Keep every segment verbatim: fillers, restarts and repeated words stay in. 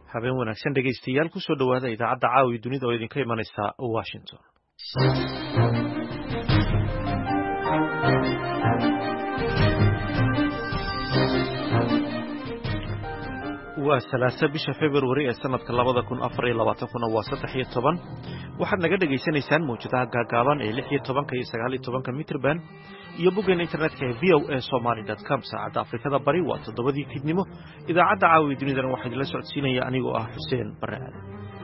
habeen wanaagsan dhegaystayaal ku soo dhawaada idaacadda caawi dunida oo idinka imanaysa Washington. waa salaasa bisha February ee sanadka labada kun afar iyo labaatan kuna waa saddex iyo toban waxaad naga dhageysanaysaan mawjadaha gaagaaban ee lix iyo toban iyo sagaal iyo toban mitir band iyo boggeena internetka ee v o a somali dot com saacadda Afrikada Bari waa toddobadii fiidnimo. idaacadda caawi dunidana waxaa idinla socodsiinaya anigoo ah Xuseen Barre Aadan.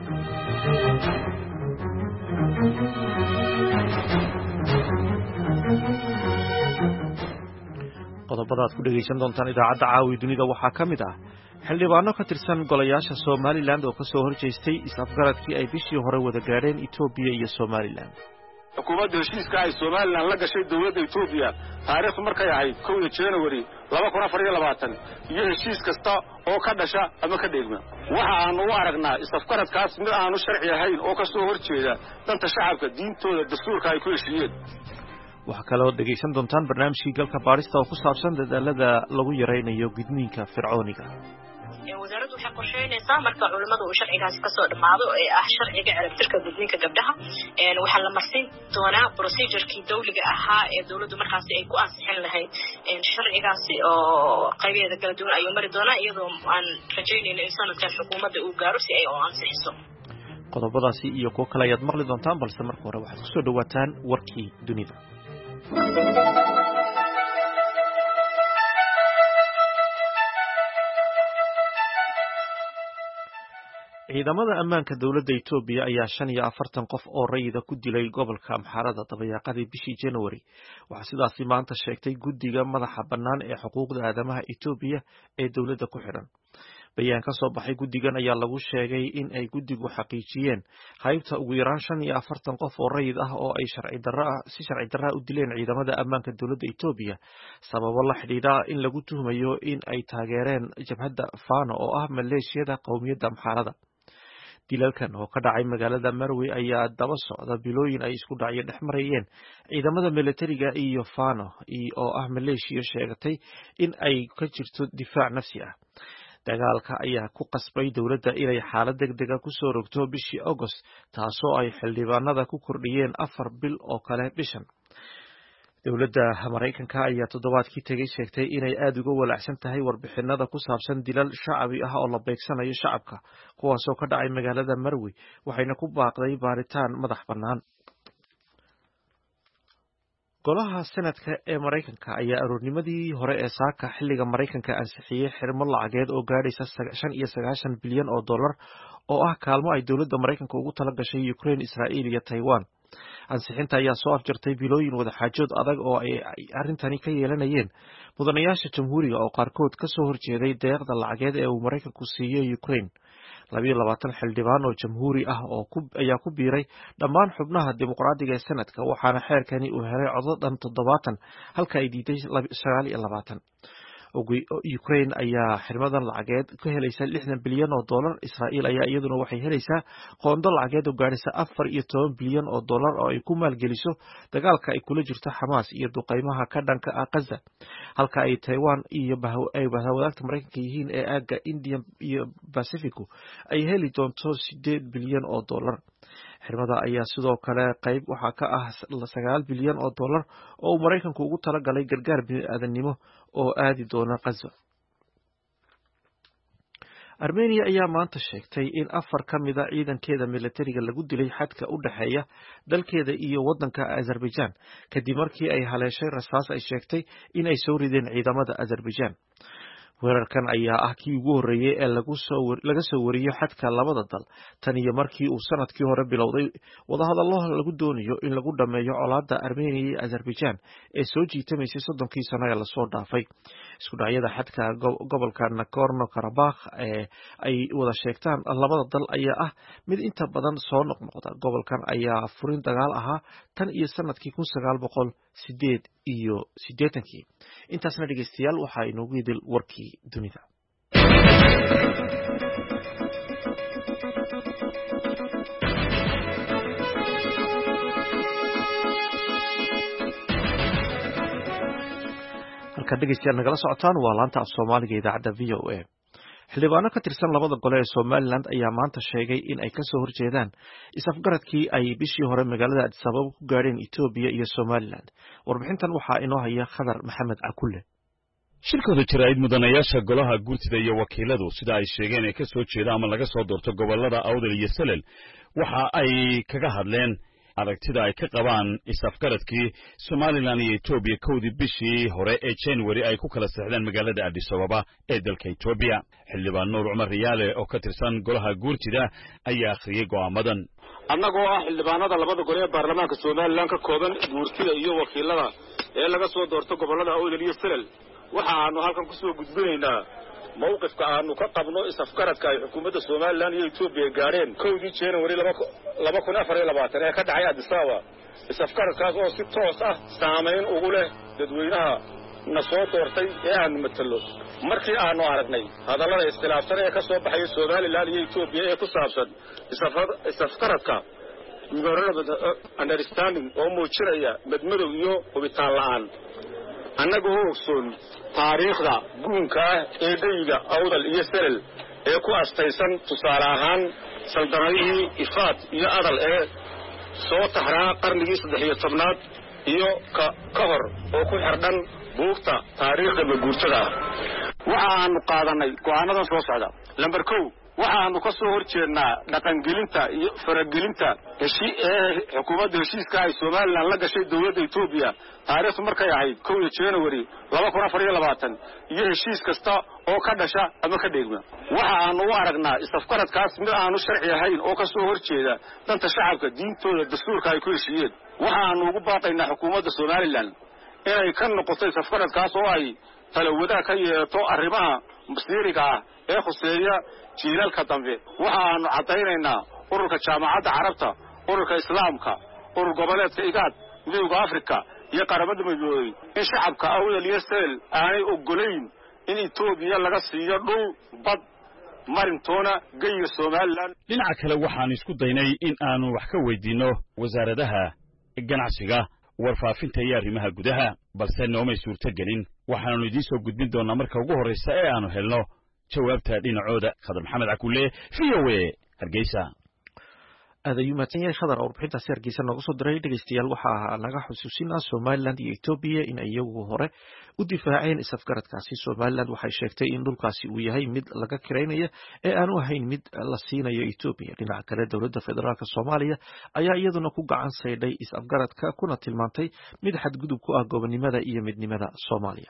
qodobada aad ku dhegaysan doontaan idaacadda caawi dunida waxaa ka mid ah xildhibaano ka tirsan golayaasha Somaliland oo ka soo horjeestay is-afgaradkii ay bishii hore wada gaadheen Ethiopia iyo Somaliland. xukuumadda heshiiska ay Somaliland la gashay dawladda Ethiopia taariikhdu markay ahayd kowda January laba kun afar iyo labaatan iyo heshiis kasta oo ka dhasha ama ka dheegma waxa aan u aragnaa is-afgaradkaas mid aanu sharci ahayn oo ka soo horjeeda danta shacabka diintooda dastuurka ay ku heshiiyeen. waxaa kaloo dhegaysan doontaan barnaamijkii galka baarista oo ku saabsan dadaalada lagu yaraynayo gudniinka fircooniga. wasaaraddu waxay qorsheynaysaa marka culimadu uu sharcigaasi ka soo dhamaado ee ah sharciga ciribtirka gudniinka gabdhaha waxaa la marsiin doonaa procedure-kii dawliga ahaa ee dawladdu markaasi ay ku ansixin lahayd sharcigaasi oo qaybeeda kala duwan ayuu mari doonaa iyadoo aan rajaynayno in sanadkan xukuumadda uu gaaro si ay u ansixiso. qodobadaasi iyo kuwo kale ayaad maqli doontaan balse marka hore waxaad ku soo dhawaataan warkii dunida. ciidamada ammaanka dawladda Ethiopia ayaa shan iyo afartan qof oo rayida ku dilay gobolka Amxaarada dabayaaqadii bishii January. waxaa sidaasi maanta sheegtay guddiga madaxa bannaan ee xuquuqda aadamaha Ethiopia ee dawladda ku xiran. bayaan ka soo baxay guddigan ayaa lagu sheegay in ay guddigu xaqiijiyeen haybta ugu yaraan shan iyo afartan qof oo rayid ah oo ay sharci darro ah si sharci darro ah u dileen ciidamada ammaanka dawladda Ethiopia sababo la xidhiidha in lagu tuhmayo in ay taageereen jabhadda Fano oo ah maleeshiyada qowmiyadda Amxaarada. dilalkan oo ka dhacay magaalada Marwe ayaa daba socda bilooyin ay isku dhacyo dhex marayeen ciidamada militariga iyo Fano oo ah maleeshiyo sheegatay in ay ka jirto difaac nafsi ah. dagaalka ayaa ku qasbay dawladda inay xaalad degdega ku soo rogto bishii August taasoo ay xildhibaanada ku kordhiyeen afar bil oo kale bishan. dawladda Mareykanka ayaa toddobaadkii tagay sheegtay inay aad uga walaacsan tahay warbixinada ku saabsan dilal shacbi ah oo la beegsanayo shacabka kuwaasoo ka dhacay magaalada Marwe waxayna ku baaqday baaritaan madax bannaan. golaha Senatka ee Mareykanka ayaa aroornimadii hore ee saaka xilliga Mareykanka ansixiyay xirmo lacageed oo gaadhaysa shan iyo sagaashan bilyan oo dollar oo ah kaalmo ay dawladda Mareykanka ugu tala gashay Ukraine, Israa'iil iyo Taiwan. ansixinta ayaa soo afjartay bilooyin wadaxaajood adag oo ay arrintani ka yeelanayeen mudanayaasha jamhuuriga oo qaarkood ka soo horjeeday deeqda lacageed ee uu Mareykanku siiyay Ukraine. labiyo labaatan xildhibaan oo jamhuuri ah oo ku ayaa ku biiray dhammaan xubnaha dimuqraadiga ee Senatka waxaana xeerkani uu helay codad dhan toddobaatan halka ay diiday sagaal iyo labaatan. Ukraine ayaa xirmadan lacageed ka helaysa lixdan bilyan oo dollar. Israa'iil ayaa iyaduna waxay helaysaa qoonda lacageed oo gaaraysa afar iyo toban bilyan oo dollar oo ay ku maalgeliso dagaalka ay kula jirto Xamaas iyo duqeymaha ka dhanka ah Gaza, halka ay Taiwan iyo ay wadaagta Mareykanka yihiin ee aagga Indian iyo Pacific ay heli doonto sideed bilyan oo dollar. xirmada ayaa sidoo kale qayb waxa ka ah sagaal bilyan oo dollar oo uu Mareykanku ugu tala galay gargaar bini'aadanimo oo aadi doona Gaza. Armenia ayaa maanta sheegtay in afar ka mid ah ciidankeeda militariga lagu dilay xadka u dhaxeeya dalkeeda iyo waddanka Azerbaijan kadib markii ay haleeshay rasaas ay sheegtay in ay soo rideen ciidamada Azerbaijan. weerarkan ayaa ah kii ugu horreeyay ee lagu soo laga soo wariyo xadka labada dal tan iyo markii uu sanadkii hore bilowday wadahadallo lagu doonayo in lagu dhameeyo colaadda Armenia iyo Azerbaijan ee soo jiitamaysay soddonkii sano ee lasoo dhaafay. isku dhacyada xadka gobolka Nagorno-Karabakh ee ay wada sheegtaan labada dal ayaa ah mid inta badan soo noqnoqda. gobolkan ayaa furin dagaal ahaa tan iyo sanadkii kun sagaal boqol sideed iyo siddeetankii. intaasna dhegeystayaal waxaa inoogu idil warkii dunida. halka dhegeystayaal nagala socotaan waa laanta af Soomaaliga idaacadda V O A. xildhibaano ka tirsan labada gole ee Somaliland ayaa maanta sheegay in ay ka soo horjeedaan isafgaradkii ay bishii hore magaalada Addis Ababa ku gaadheen Itoobiya iyo Somaliland. Warbixintan waxaa inoo haya Khadar Maxamed Cakulle. shirkooda jirayd mudanayaasha golaha guurtida iyo wakiiladu sida ay sheegeen ay ka soo jeedaan ama laga soo doorto gobolada Awdal iyo Salel waxa ay kaga hadleen aragtida ay ka qabaan isafgaradkii Somaliland iyo Itoobiya kowdii bishii hore ee January ay ku kala saxdeen magaalada Addis Ababa ee dalka Itoobiya. xildhibaan Nuur Cumar Riyaale oo ka tirsan golaha guurtida ayaa akhriyay go'aamadan. annagoo ah xildhibaanada labada gole ee baarlamaanka Somaliland ka kooban guurtida iyo wakiilada ee laga soo doorto gobolada Awdal iyo Salel waxaanu halkan ku soo gudbinaynaa mowqifka aanu ka qabno isafgaradka ay xukuumadda Somaliland iyo Itoobiya gaareen kowdii January laba kun afar iyo labaatan ee ka dhacay Addis Ababa. isafgaradkaas oo si toos ah saameyn ugu leh dadweynaha na soo doortay ee aanu matalo. markii aanu aragnay hadallada iskhilaafsan ee ka soo baxay Somaliland iyo Itoobiya ee ku saabsan isafgaradka understanding oo muujinaya madmadow iyo hubitaan la'aan, annagoo ogsoon taariikhda guunka ah ee dhayga Awdal iyo Salel ee ku astaysan tusaale ahaan saldanadihii Ifaad iyo Adal ee soo taxraa qarnigii saddex iyo tobnaad iyo ka hor oo ku xardhan buugta taariikhda guurtada ah. waxaanu qaadanay go'aanadan soo socda. lambar kow, waxaanu ka soo horjeednaa dhaqangelinta iyo faragelinta heshii ee xukuumadda heshiiska ay Somaliland la gashay dawladda Itoobiya taariikhdu markay ahayd kowdii January laba kun afar iyo labaatan iyo heshiis kasta oo ka dhasha ama ka dheegma. waxaanu u aragnaa isafgaradkaas mid aanu sharci ahayn oo ka soo horjeeda danta shacabka, diintooda, dastuurka ay ku heshiiyeen. waxaanu ugu baaqaynaa xukuumadda Somaliland inay ka noqoto isafgaradkaas oo ay talawada ka yeelato arrimaha masiiriga ah ee khuseeya jiilalka dambe. waxaanu cadaynaynaa ururka jaamacadda carabta, ururka islaamka, urur goboleedka igaad, midowga Afrika iyo qaramada midoobay in shacabka Awdal iyo Salel aanay ogolayn in Itoobiya laga siiyo dhul bad marintoona geeyo Somaliland. dhinaca kale waxaan isku daynay in aanu wax ka weydiino wasaaradaha ganacsiga, warfaafinta iyo arrimaha gudaha, balse noomay suurtagelin. waxaanu idiin soo gudbin doonaa marka ugu horreysa ee aanu helno jawaabta dhinacooda. Khadar Maxamed Cakulle, V O A, Hargeysa. aad ayuu mahadsan yahay Khadar oo warbixintaasi Hargeysa nooga soo diray. dhegeystayaal, waxaa naga xusuusinaa Somaliland iyo Itoobiya in ay iyagu hore u difaaceen isafgaradkaasi. Somaliland waxay sheegtay in dhulkaasi uu yahay mid laga kiraynayo ee aanu ahayn mid la siinayo Itoobiya. dhinaca kale, dowladda federaalka Soomaaliya ayaa iyaduna ku gacan saydhay isafgaradka kuna tilmaantay mid xadgudub ku ah gobonimada iyo midnimada Soomaaliya.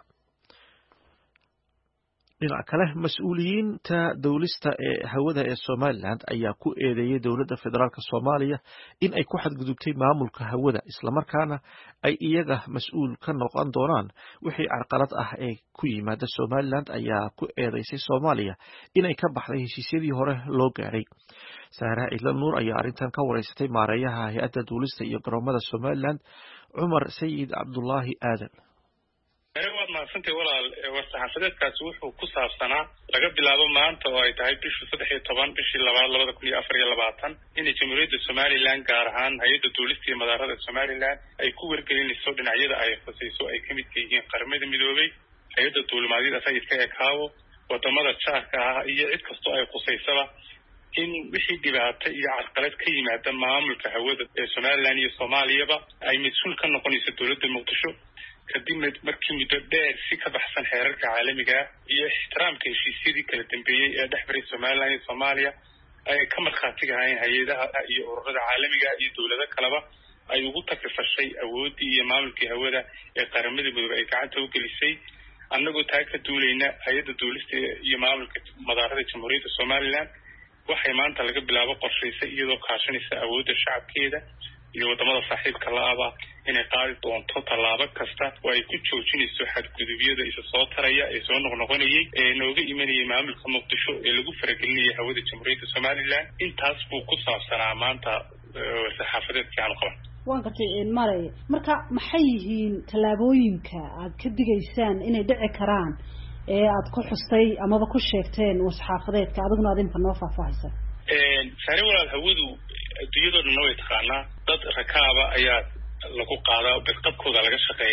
dhinaca kale, mas-uuliyiinta dawlista ee hawada ee Somaliland ayaa ku eedeeyay dowladda federaalka Soomaaliya in ay ku xadgudubtay maamulka hawada, isla markaana ay iyaga mas'uul ka noqon doonaan wixii carqalad ah ee ku yimaada. Somaliland ayaa ku eedeysay Soomaaliya inay ka baxday heshiisyadii hore loo gaadhay. Saara Cidla Nuur ayaa arrintan ka wareysatay maareeyaha hay'adda dawlista iyo garoomada Somaliland, Cumar Sayid Cabdullaahi Aadan. waad mahadsantahay walaal. war-saxaafadeedkaasi wuxuu ku saabsanaa laga bilaabo maanta oo ay tahay bishii saddex iyo toban bishii labaad labada kun iyo afar iyo labaatan inay jamhuuriyadda Somaliland gaar ahaan hay-adda dawlista iyo madaarada Somaliland ay ku wargelinayso dhinacyada ay khusayso ay ka midka yihiin qaramada midoobay, hay-adda duulimaadyada sayidka ee kaawo, wadamada jaarka ah iyo cid kastoo ay khusaysaba in wixii dhibaato iyo carqalad ka yimaada maamulka hawada ee Somaliland iyo Soomaaliyaba ay mas-uul ka noqonayso dowladda Muqdisho kadib markii muddo dheer si ka baxsan xeerarka caalamiga iyo ixtiraamka heshiisyadii kala dambeeyey ee dhex maray Somaliland iyo Soomaaliya ay ka markhaati gahayn hay-adaha iyo ururada caalamiga iyo dowlado kaleba ay ugu takrifashay awooddii iyo maamulkii hawada ee qaramada midoobay ay gacanta u gelisay. annagoo taa ka duulayna hay-adda dawlista iyo maamulka madaarada jamhuuriyadda Somaliland waxay maanta laga bilaabo qorshaysay iyadoo kaashanaysa awoodda shacabkeeda iyo wadamada saaxiibka la-aba inay qaadi doonto tallaabo kasta oo ay ku joojinayso xadgudubyada isa soo taraya ee soo noqnoqonayay ee nooga imanayay maamulka Muqdisho ee lagu faragelinayay hawada jamhuuriyadda Somaliland. intaas buu ku saabsanaa maanta saxaafadeedkii aanu qaban. waan gartay maray marka maxay yihiin tallaabooyinka aad ka digaysaan inay dhici karaan ee aad ku xustay amaba ku sheegteen war-saxaafadeedka adiguna adinka noo faahfaahaysa? sare walaal, hawadu adduunyadoo dhan way taqaanaa. dad rakaaba ayaa lagu qaadaa, badqabkooda laga shaqeeyaa.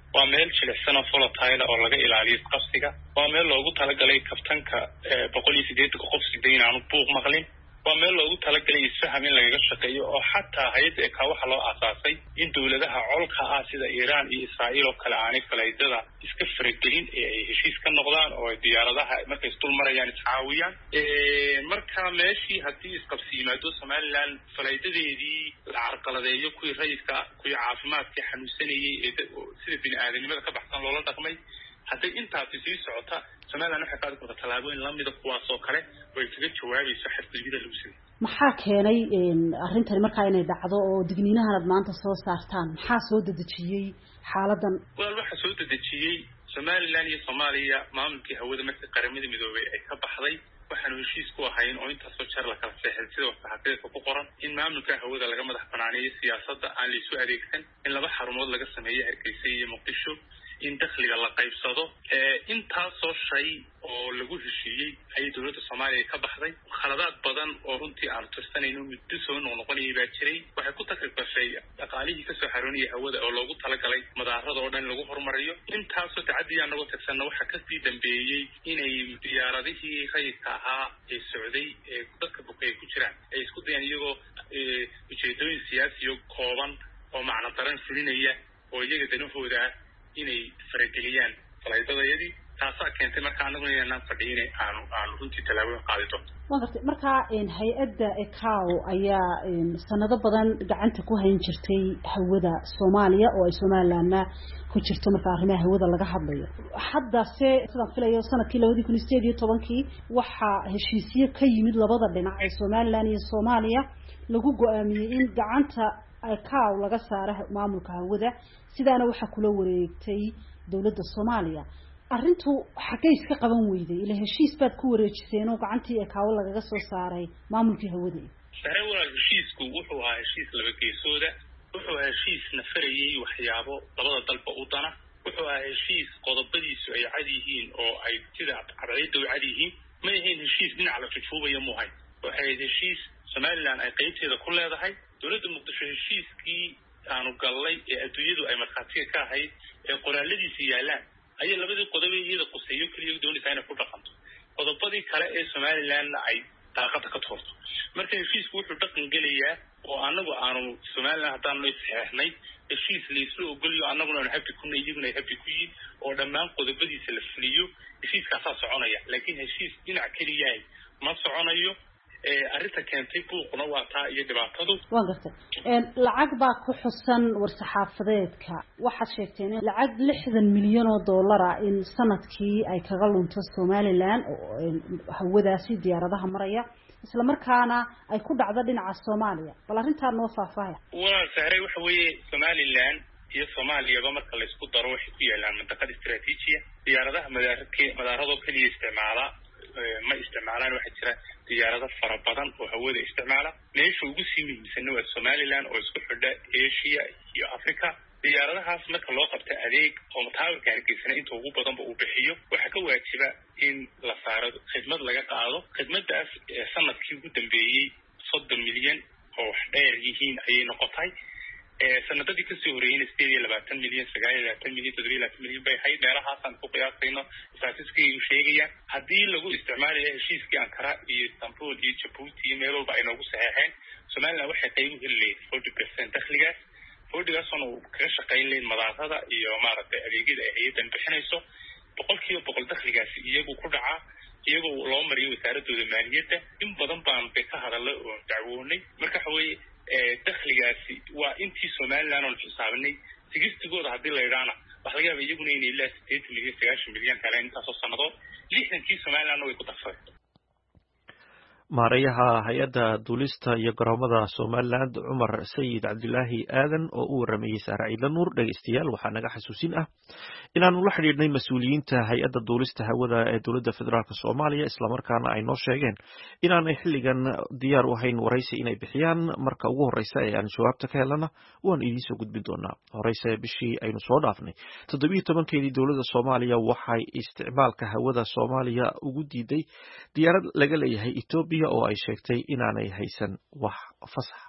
waa meel jilicsan oo volatile oo laga ilaaliyo qabsiga waa meel loogu talagalay kaftanka boqol iyo siddeetan qof sideyn aanu buuq maqlin waa meel loogu talagalay isfaham in lagaga shaqeeyo oo xataa hay'adda ee ka waxa loo aasaasay in dawladaha colka ah sida Iiraan iyo Israa'iil oo kale aanay falaydada iska faragelin ee ay heshiis ka noqdaan oo diyaaradaha markay isdul marayaan iscaawiyaan ee marka meeshii haddii isqabsi yimaado Somaliland falaydadeedii la carqaladeeyo kuwii rayidka kuwii caafimaadka xanuunsanayay ee sida bini'aadanimada ka baxsan loola dhaqmay haddii intaasi sii socota Somaliland waxay qaadi kartaa tallaabooyin la mid ah kuwaas oo kale way kaga jawaabaysaa xirfadida lagu sameeyay maxaa keenay arrintan markaa inay dhacdo oo digniinahan maanta soo saartaan maxaa soo dadajiyay xaaladan wal waxa soo dadajiyay Somaliland iyo Soomaaliya maamulkii hawada markii qaramada midoobay ay ka baxday waxaanu heshiis ku ahayn oo intaas oo jeer la kala saxeexay sida waxa ku qoran in maamulka hawada laga madax banaaneeyo siyaasadda aan la isu adeegsan in laba xarumood laga sameeyo Hargeysa iyo Muqdisho in dakhliga la qaybsado ee intaas oo shay oo lagu heshiiyay ay dawladda Soomaaliya ka baxday khaladaad badan oo runtii aan tirsanayno muddo soo noqnoqonayay baa jiray waxay ku takriifashay dhaqaalihii ka soo xarooniyay hawada oo loogu talagalay madaarada oo dhan lagu horumariyo intaas oo tacaddi aan lagu tagsan waxa ka sii dambeeyay inay diyaaradihii rayidka ahaa ee socday ee dadka buqay ku jiraan ay isku dayaan iyagoo ujeedooyin siyaasi oo kooban oo macna daran fulinaya oo iyaga danahooda inay farageliyaan falaydadayadii taasaa keentay marka anaguna inaan fadhiinay aanu aanu runtii tallaabo qaadi doonto waan gartay marka hay-adda ecao ayaa sanado badan gacanta ku hayn jirtay hawada Soomaaliya oo ay Somalilandna ku jirto marka arrimaha hawada laga hadlayo hadda se sidaan filayo sanadkii laba kun iyo siddeed iyo tobankii waxa heshiisyo ka yimid labada dhinac ee Somaliland iyo Soomaaliya lagu go'aamiyay in gacanta ecao laga saaro maamulka hawada sidaana waxa kula wareegtay dawladda Soomaaliya arrintu xagee iska qaban weyday ila heshiis baad ku wareejiseen oo gacantii ecao lagaga soo saaray maamulkii hawada sare walaal heshiisku wuxuu ahaa heshiis laba geesooda wuxuu ahaa heshiis nafarayay waxyaabo labada dalba u dana wuxuu ahaa heshiis qodobadiisu ay cad yihiin oo ay sida cadayda u cad yihiin ma yahayn heshiis dhinac la fufuubaya muuhay waxay heshiis Somaliland ay qaybteeda ku leedahay dawladda Muqdisho heshiiskii aanu galay ee adduunyadu ay markhaatiga ka ahayd ee qoraaladiisa yaalaan ayay labadii qodob ee iyada quseeyo kaliya doonaysaa inay ku dhaqanto qodobadii kale ee Somaliland ay daaqada ka toorto marka heshiisku wuxuu dhaqan gelayaa oo anagu aanu Somaliland hadaan loo saxeexnay heshiis la isla ogoliyo anaguna aan habi kuna iyaguna habi ku yihiin oo dhammaan qodobadiisa la fuliyo heshiiskaas soconaya laakiin heshiis dhinac kaliya ma soconayo ee arinta keentay buuqna waa taa iyo dhibaatadu waan gartay een lacag baa ku xusan war-saxaafadeedka waxaad sheegteen in lacag lixdan milyan oo dollar ah in sanadkii ay kaga lunto Somaliland oo hawadaasi diyaaradaha maraya isla markaana ay ku dhacdo dhinaca Soomaaliya bal arrintan noo faahfaahin waa saaray waxa weeye Somaliland iyo Soomaaliya marka la isku daro waxay ku yeelaan mintaqad istiraatiijiya diyaaradaha madaarka madaarado kaliya isticmaala ma isticmaalaan waxa jira diyaarado fara badan oo hawada isticmaala meesha ugu sii muhiimsan waa Somaliland oo isku xidha Asia iyo Africa diyaaradahaas marka loo qabto adeeg oo mataawirka hargeysa inta ugu badan uu bixiyo waxa ka waajiba in la saaro khidmad laga qaado khidmadaas sanadkii ugu dambeeyay soddon milyan oo dheer yihiin ayay noqotay ee sanadadii ka soo horeeyay sideed iyo labaatan milyan sagaal iyo labaatan milyan toddoba iyo labaatan milyan bay hay meelahaas aan ku qiyaasayno statistics uu sheegaya hadii lagu isticmaalo heshiiskii Ankara iyo Istanbul iyo Djibouti iyo meel walba ay noogu saxeexeen Somaliland waxay qayb u helay forty percent dakhligaas forty-gaas oo ka shaqeyn leyn madaarada iyo maaragtay adeegyada ay hay'adan bixinayso boqolkiiba boqol dakhligaas iyagu ku dhaca iyagoo loo mariyo wasaaradda maaliyadda in badan baan ka hadalay oo dacwoonay marka xaway dakhligaasi waa intii Somaliland oo xisaabnay sigistigooda hadii la yiraahdo waxa laga yaabaa iyaguna inay ilaa siddeetan milyan sagaashan milyan kale intaas oo sanadood lixdankii Somaliland way ku darsadeen maareeyaha hay-adda duulista iyo garoomada Somaliland Cumar Sayid Cabdilaahi Aadan oo uu waramayay Saara Ciidla Nuur dhageystayaal waxaa naga xasuusin ah inaanu la xiriirnay mas'uuliyiinta hay-adda duulista hawada ee dowladda federaalka Soomaaliya isla markaana ay noo sheegeen inaanay xilligan diyaar u ahayn waraysi inay bixiyaan marka ugu horeysa ee aan jawaabta ka helana waan idiin soo gudbin doonaa horeysa bishii aynu soo dhaafnay toddoba iyo tobankeedii dowladda Soomaaliya waxay isticmaalka hawada Soomaaliya ugu diiday diyaarad laga leeyahay Ethiopia oo ay sheegtay inaanay haysan wax fasax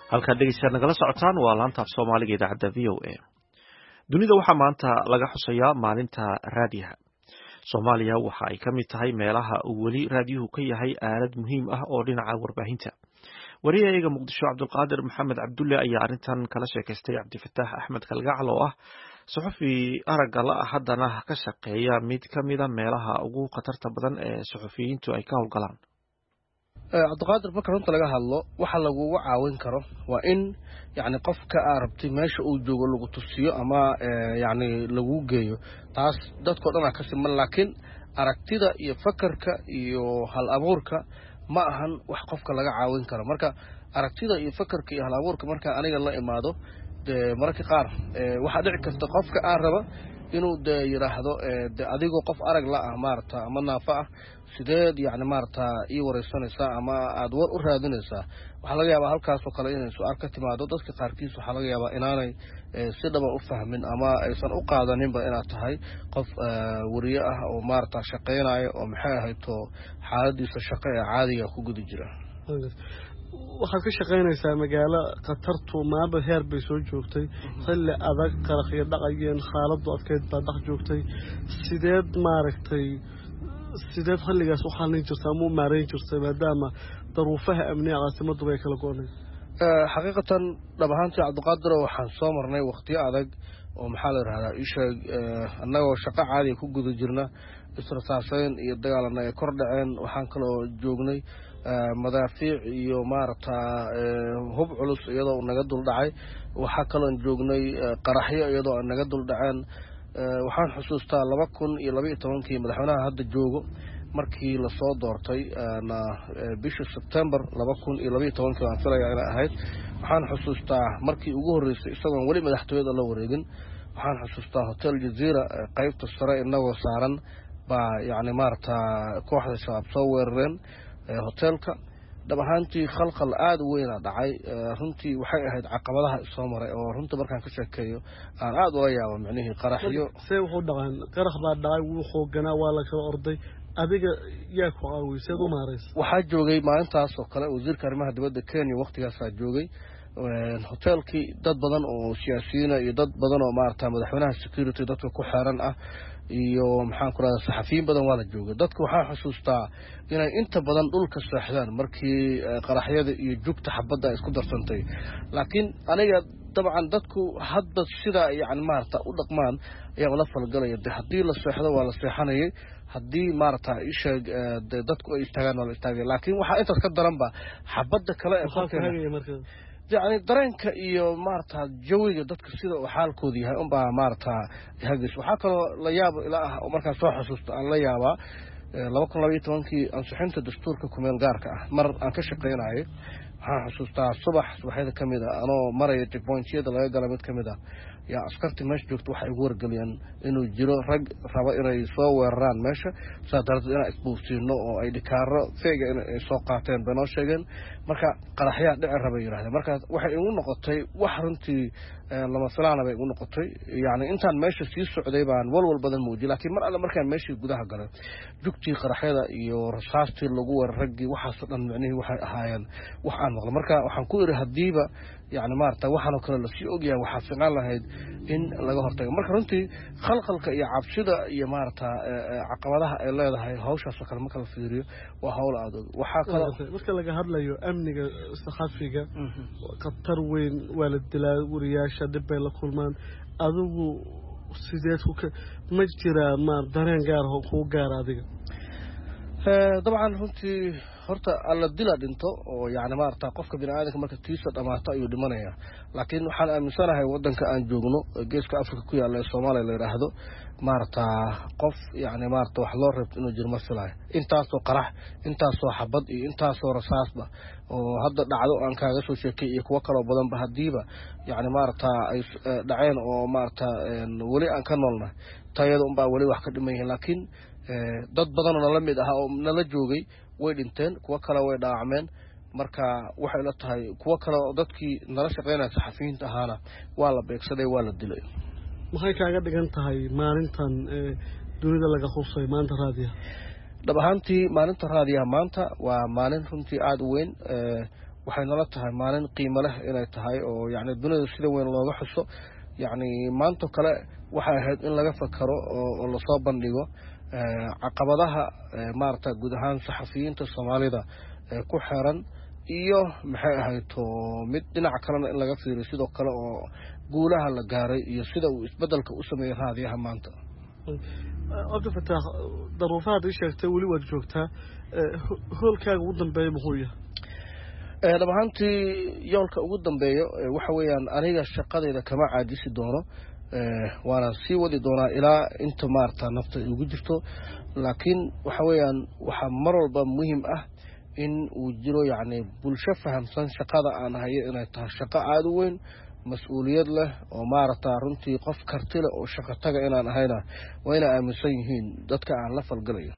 halkaad dhegeystayaal nagala socotaan waa laanta af soomaaliga idaacadda v o a. dunida waxaa maanta laga xusayaa maalinta raadiyaha. soomaaliya waxa ay ka mid tahay meelaha uu weli raadiyuhu ka yahay aalad muhiim ah oo dhinaca warbaahinta. wariyahayaga muqdisho cabdulqaadir maxamed cabdulle ayaa arrintan kala sheekaystay cabdifataax axmed kalgacal oo ah suxufi aragga la ah haddana ka shaqeeya mid ka mida meelaha ugu khatarta badan ee suxufiyiintu ay ka howlgalaan. cabdiqaadir marka runta laga hadlo waxa lagugu caawin karo waa in yani qofka aad rabtay meesha uu joogo lagu tusiyo ama yani lagu geeyo taas dadkoo dhan ka siman laakiin aragtida iyo fakarka iyo hal abuurka ma ahan wax qofka laga caawin karo marka aragtida iyo fakarka iyo hal abuurka marka aniga la imaado mararka qaar waxa dhici karta qofka aan raba inuu de yiraahdo de adigoo qof arag la ah maarta ama naafa ah sideed yani maarta ii wareysanaysaa ama aad war u raadinaysaa waxaa laga yaabaa halkaas oo kale inay su-aal ka timaado dadka qaarkiis waxaa laga yaabaa inaanay si dhaba u fahmin ama aysan u qaadaninba inaad tahay qof wariye ah oo maarta shaqeynaya oo maxay ahayto xaaladiisa shaqo ee caadiga ku guda jira. waxaad ka shaqeynaysaa magaalo khatartu maaba heer bay soo joogtay xilli adag qaraxyo dhacayeen xaaladu adkeyd baa dhex joogtay sideed maaragtay sideed xilligaas u xallin jirta ama u maareyn jirtay maadaama daruufaha amniga caasimadu bay kala go-nay. xaqiiqatan dhab ahaantii cabdiqaadir waxaan soo marnay waqtiyo adag oo maxaa la yidhahdaa isheeg annagoo shaqo caadiga ku guda jirna israsaaseyn iyo dagaalana ay kor dhaceen waxaan kaloo joognay madaafiic iyo maaragta hub culus iyadoo naga dul dhacay waxaa kaloon joognay qaraxyo iyadoo naga dul dhaceen waxaan xusuustaa laba kun iyo laba iyo tobankii madaxweynaha hadda joogo markii lasoo doortay bishii sebtembar laba kun iyo laba iyo tobankii waan filaya inay ahayd waxaan xusuustaa markii ugu horreysay isagoon weli madaxtooyada la wareegin waxaan xusuustaa hotel jazeera qaybta sare inagoo saaran baa yacni maaragta kooxda shabaab soo weerareen hotelka dhab ahaantii khalkhal aada u weyna dhacay runtii waxay ahayd caqabadaha isoo maray oo runta markaan ka sheekeeyo aan aada ula yaabo micnihii qaraxyo see wuxuu dhaqaan qarax baa dhacay wuu xooganaa waa la kala orday adiga yaa ku caawiyay seed u maaraysa waxaa joogay maalintaas oo kale wasiirka arrimaha dibadda Kenya waqtigaasaa joogay hotelkii dad badan oo siyaasiyiin iyo dad badan oo maaragta madaxweynaha security dadka ku xeeran ah iyo maxaan ku radaa saxafiyiin badan waa la joogay dadku waxaa xusuustaa inay inta badan dhulka seexdaan markii qaraxyada iyo jugta xabadda isku darsantay laakiin aniga dabcan dadku hadba sida yani maaragta u dhaqmaan ayaa la falgalaya de haddii la seexdo waa la seexanayay haddii maaragta isheeg dadku ay istaagaan waa la istaagay laakiin waxaa intaas ka daranba xabadda kale ee يعني درنك إيو مارتا جوية دتك سيدا وحال كوديها أم با مارتا هجس وحكى لا ياب إلى ومركز صح حسست أن لا يابا لو كان لو يتوانكي أنصحنت الدستور ككمل جارك مر أنكشف قيناعي ها حسست الصبح صبح هذا كميدا أنا مرة يجيك بوينت يدا لا يقال مت كميدا يا عسكرتي مش جبت واحد يقول قليان إنه جرو رج ربائر يسوى الران ماشى صادرت أنا إسبوسي إنه أي دكار فيج سوقاتين بناشجن marka qaraxya dhici rabay yiraahdo marka waxay ugu noqotay wax runtii lama salaana bay ugu noqotay yaani intaan meesha sii socday baan walwal badan muujin laakiin mar alla markaan meeshii gudaha galay jugtii qaraxyada iyo rasaastii lagu warragii waxaas dhan macnaheedu waxay ahaayeen wax aan maqlo marka waxaan ku iri hadiiba yaani maarta waxaan kale la sii ogyahay waxa fiican lahayd in laga hortago marka runtii khalkhalka iyo cabsida iyo maarta caqabadaha ay leedahay hawshaas kale marka la fiiriyo waa hawl adag waxa kale marka laga hadlayo amniga saxafiga qatar weyn waa la dilaa wariyaasha dib bay la kulmaan adigu sideed ku ma jira ma dareen gaar ah ku gaar adiga dabcan runtii horta alla dila dhinto oo yaani maarta qofka bini'aadamka marka tiisa dhamaata ayuu dhimanaya laakiin waxaan aaminsanahay wadanka aan joogno geeska Afrika ku yaala Soomaaliya la yiraahdo maarta qof yaani maarta wax loo reebto inuu jirma filay intaas oo qarax intaas oo xabad iyo intaas oo rasaasba oo hadda dhacdo aan kaaga soo sheekay iyo kuwa kale oo badan ba hadiiba yaani maarta ay dhaceen oo maarta wali aan ka noolnahay tayada un baa wali wax ka dhiman yahay laakiin dad badan oo la mid ah oo nala joogay way dhinteen kuwa kale way dhaacmeen marka waxay la tahay kuwa kale oo dadkii nala shaqeynaya saxafiyiinta ahaana waa la beegsaday waa la dilay maxay kaaga dhigan tahay maalintan dunida laga xusay maanta raadiyaha dhab ahaantii maalinta raadiyaha maanta waa maalin runtii aad u weyn waxay nala tahay maalin qiimo leh inay tahay oo yacni dunida sida weyn looga xuso yacni maanta kale waxay ahayd in laga fakaro oo lasoo bandhigo caqabadaha maarata guud ahaan saxafiyiinta soomaalida ee ku xiran iyo maxay ahayd oo mid dhinaca kalena in laga fiiriyo sidoo kale oo guulaha la gaaray iyo sida uu isbedelka u sameeyay raadiyaha maanta cabdifataax daruufaha aad ii sheegtay weli waad joogtaa hoolkaaga ugu dambeeya muxuu yahay dhab ahaantii yoolka ugu dambeeyo waxa weeyaan aniga shaqadayda kama caajisi doono waana sii wadi doonaa ilaa inta maarata nafta ugu jirto laakiin waxa weeyaan waxaa mar walba muhiim ah in uu jiro yacni bulsho fahamsan shaqada aan hayo inay tahay shaqo aada u weyn mas-uuliyad leh oo maarata runtii qof karti leh oo shaqo taga inaan ahayna waa inay aaminsan yihiin dadka aan la falgalayo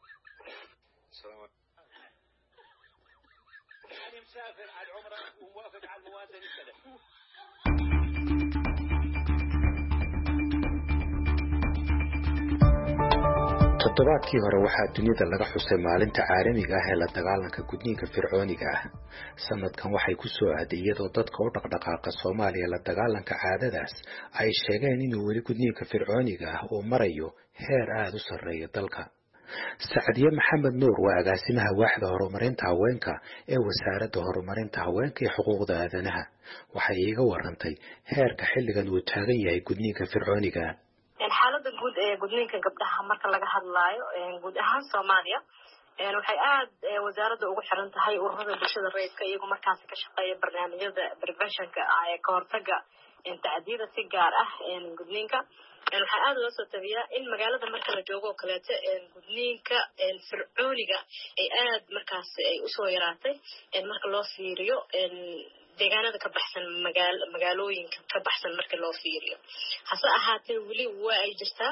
toddobaadkii hore waxaa dunida laga xusay maalinta caalamiga ah ee la dagaalanka gudniinka fircooniga ah sanadkan waxay ku soo aaday iyadoo dadka u dhaqdhaqaaqa Soomaaliya la dagaalanka caadadaas ay sheegeen inuu weli gudniinka fircooniga ah uu marayo heer aad u sarreeya dalka Saadiye Maxamed Nuur waa agaasimaha waaxda horumarinta haweenka ee wasaaradda horumarinta haweenka iyo xuquuqda aadanaha waxay iiga warantay heerka xilligan uu taagan yahay gudniinka fircooniga xaalada guud ee gudniinka gabdhaha marka laga hadlaayo guud ahaan Soomaaliya waxay aad wasaaradda ugu xiran tahay ururada bulshada rayidka iyagoo markaas ka shaqeeya barnaamijyada preventionka ee ka hortagga tacdiyada si gaar ah gudniinka waxaa aad loo soo tabiyaa in magaalada marka la joogo oo kaleeto gudniinka fircooniga ay aad markaas ay usoo yaraatay marka loo fiiriyo deegaanada ka baxsan magaal magaalooyinka ka baxsan marka loo fiiriyo hase ahaatee weli waa ay jirtaa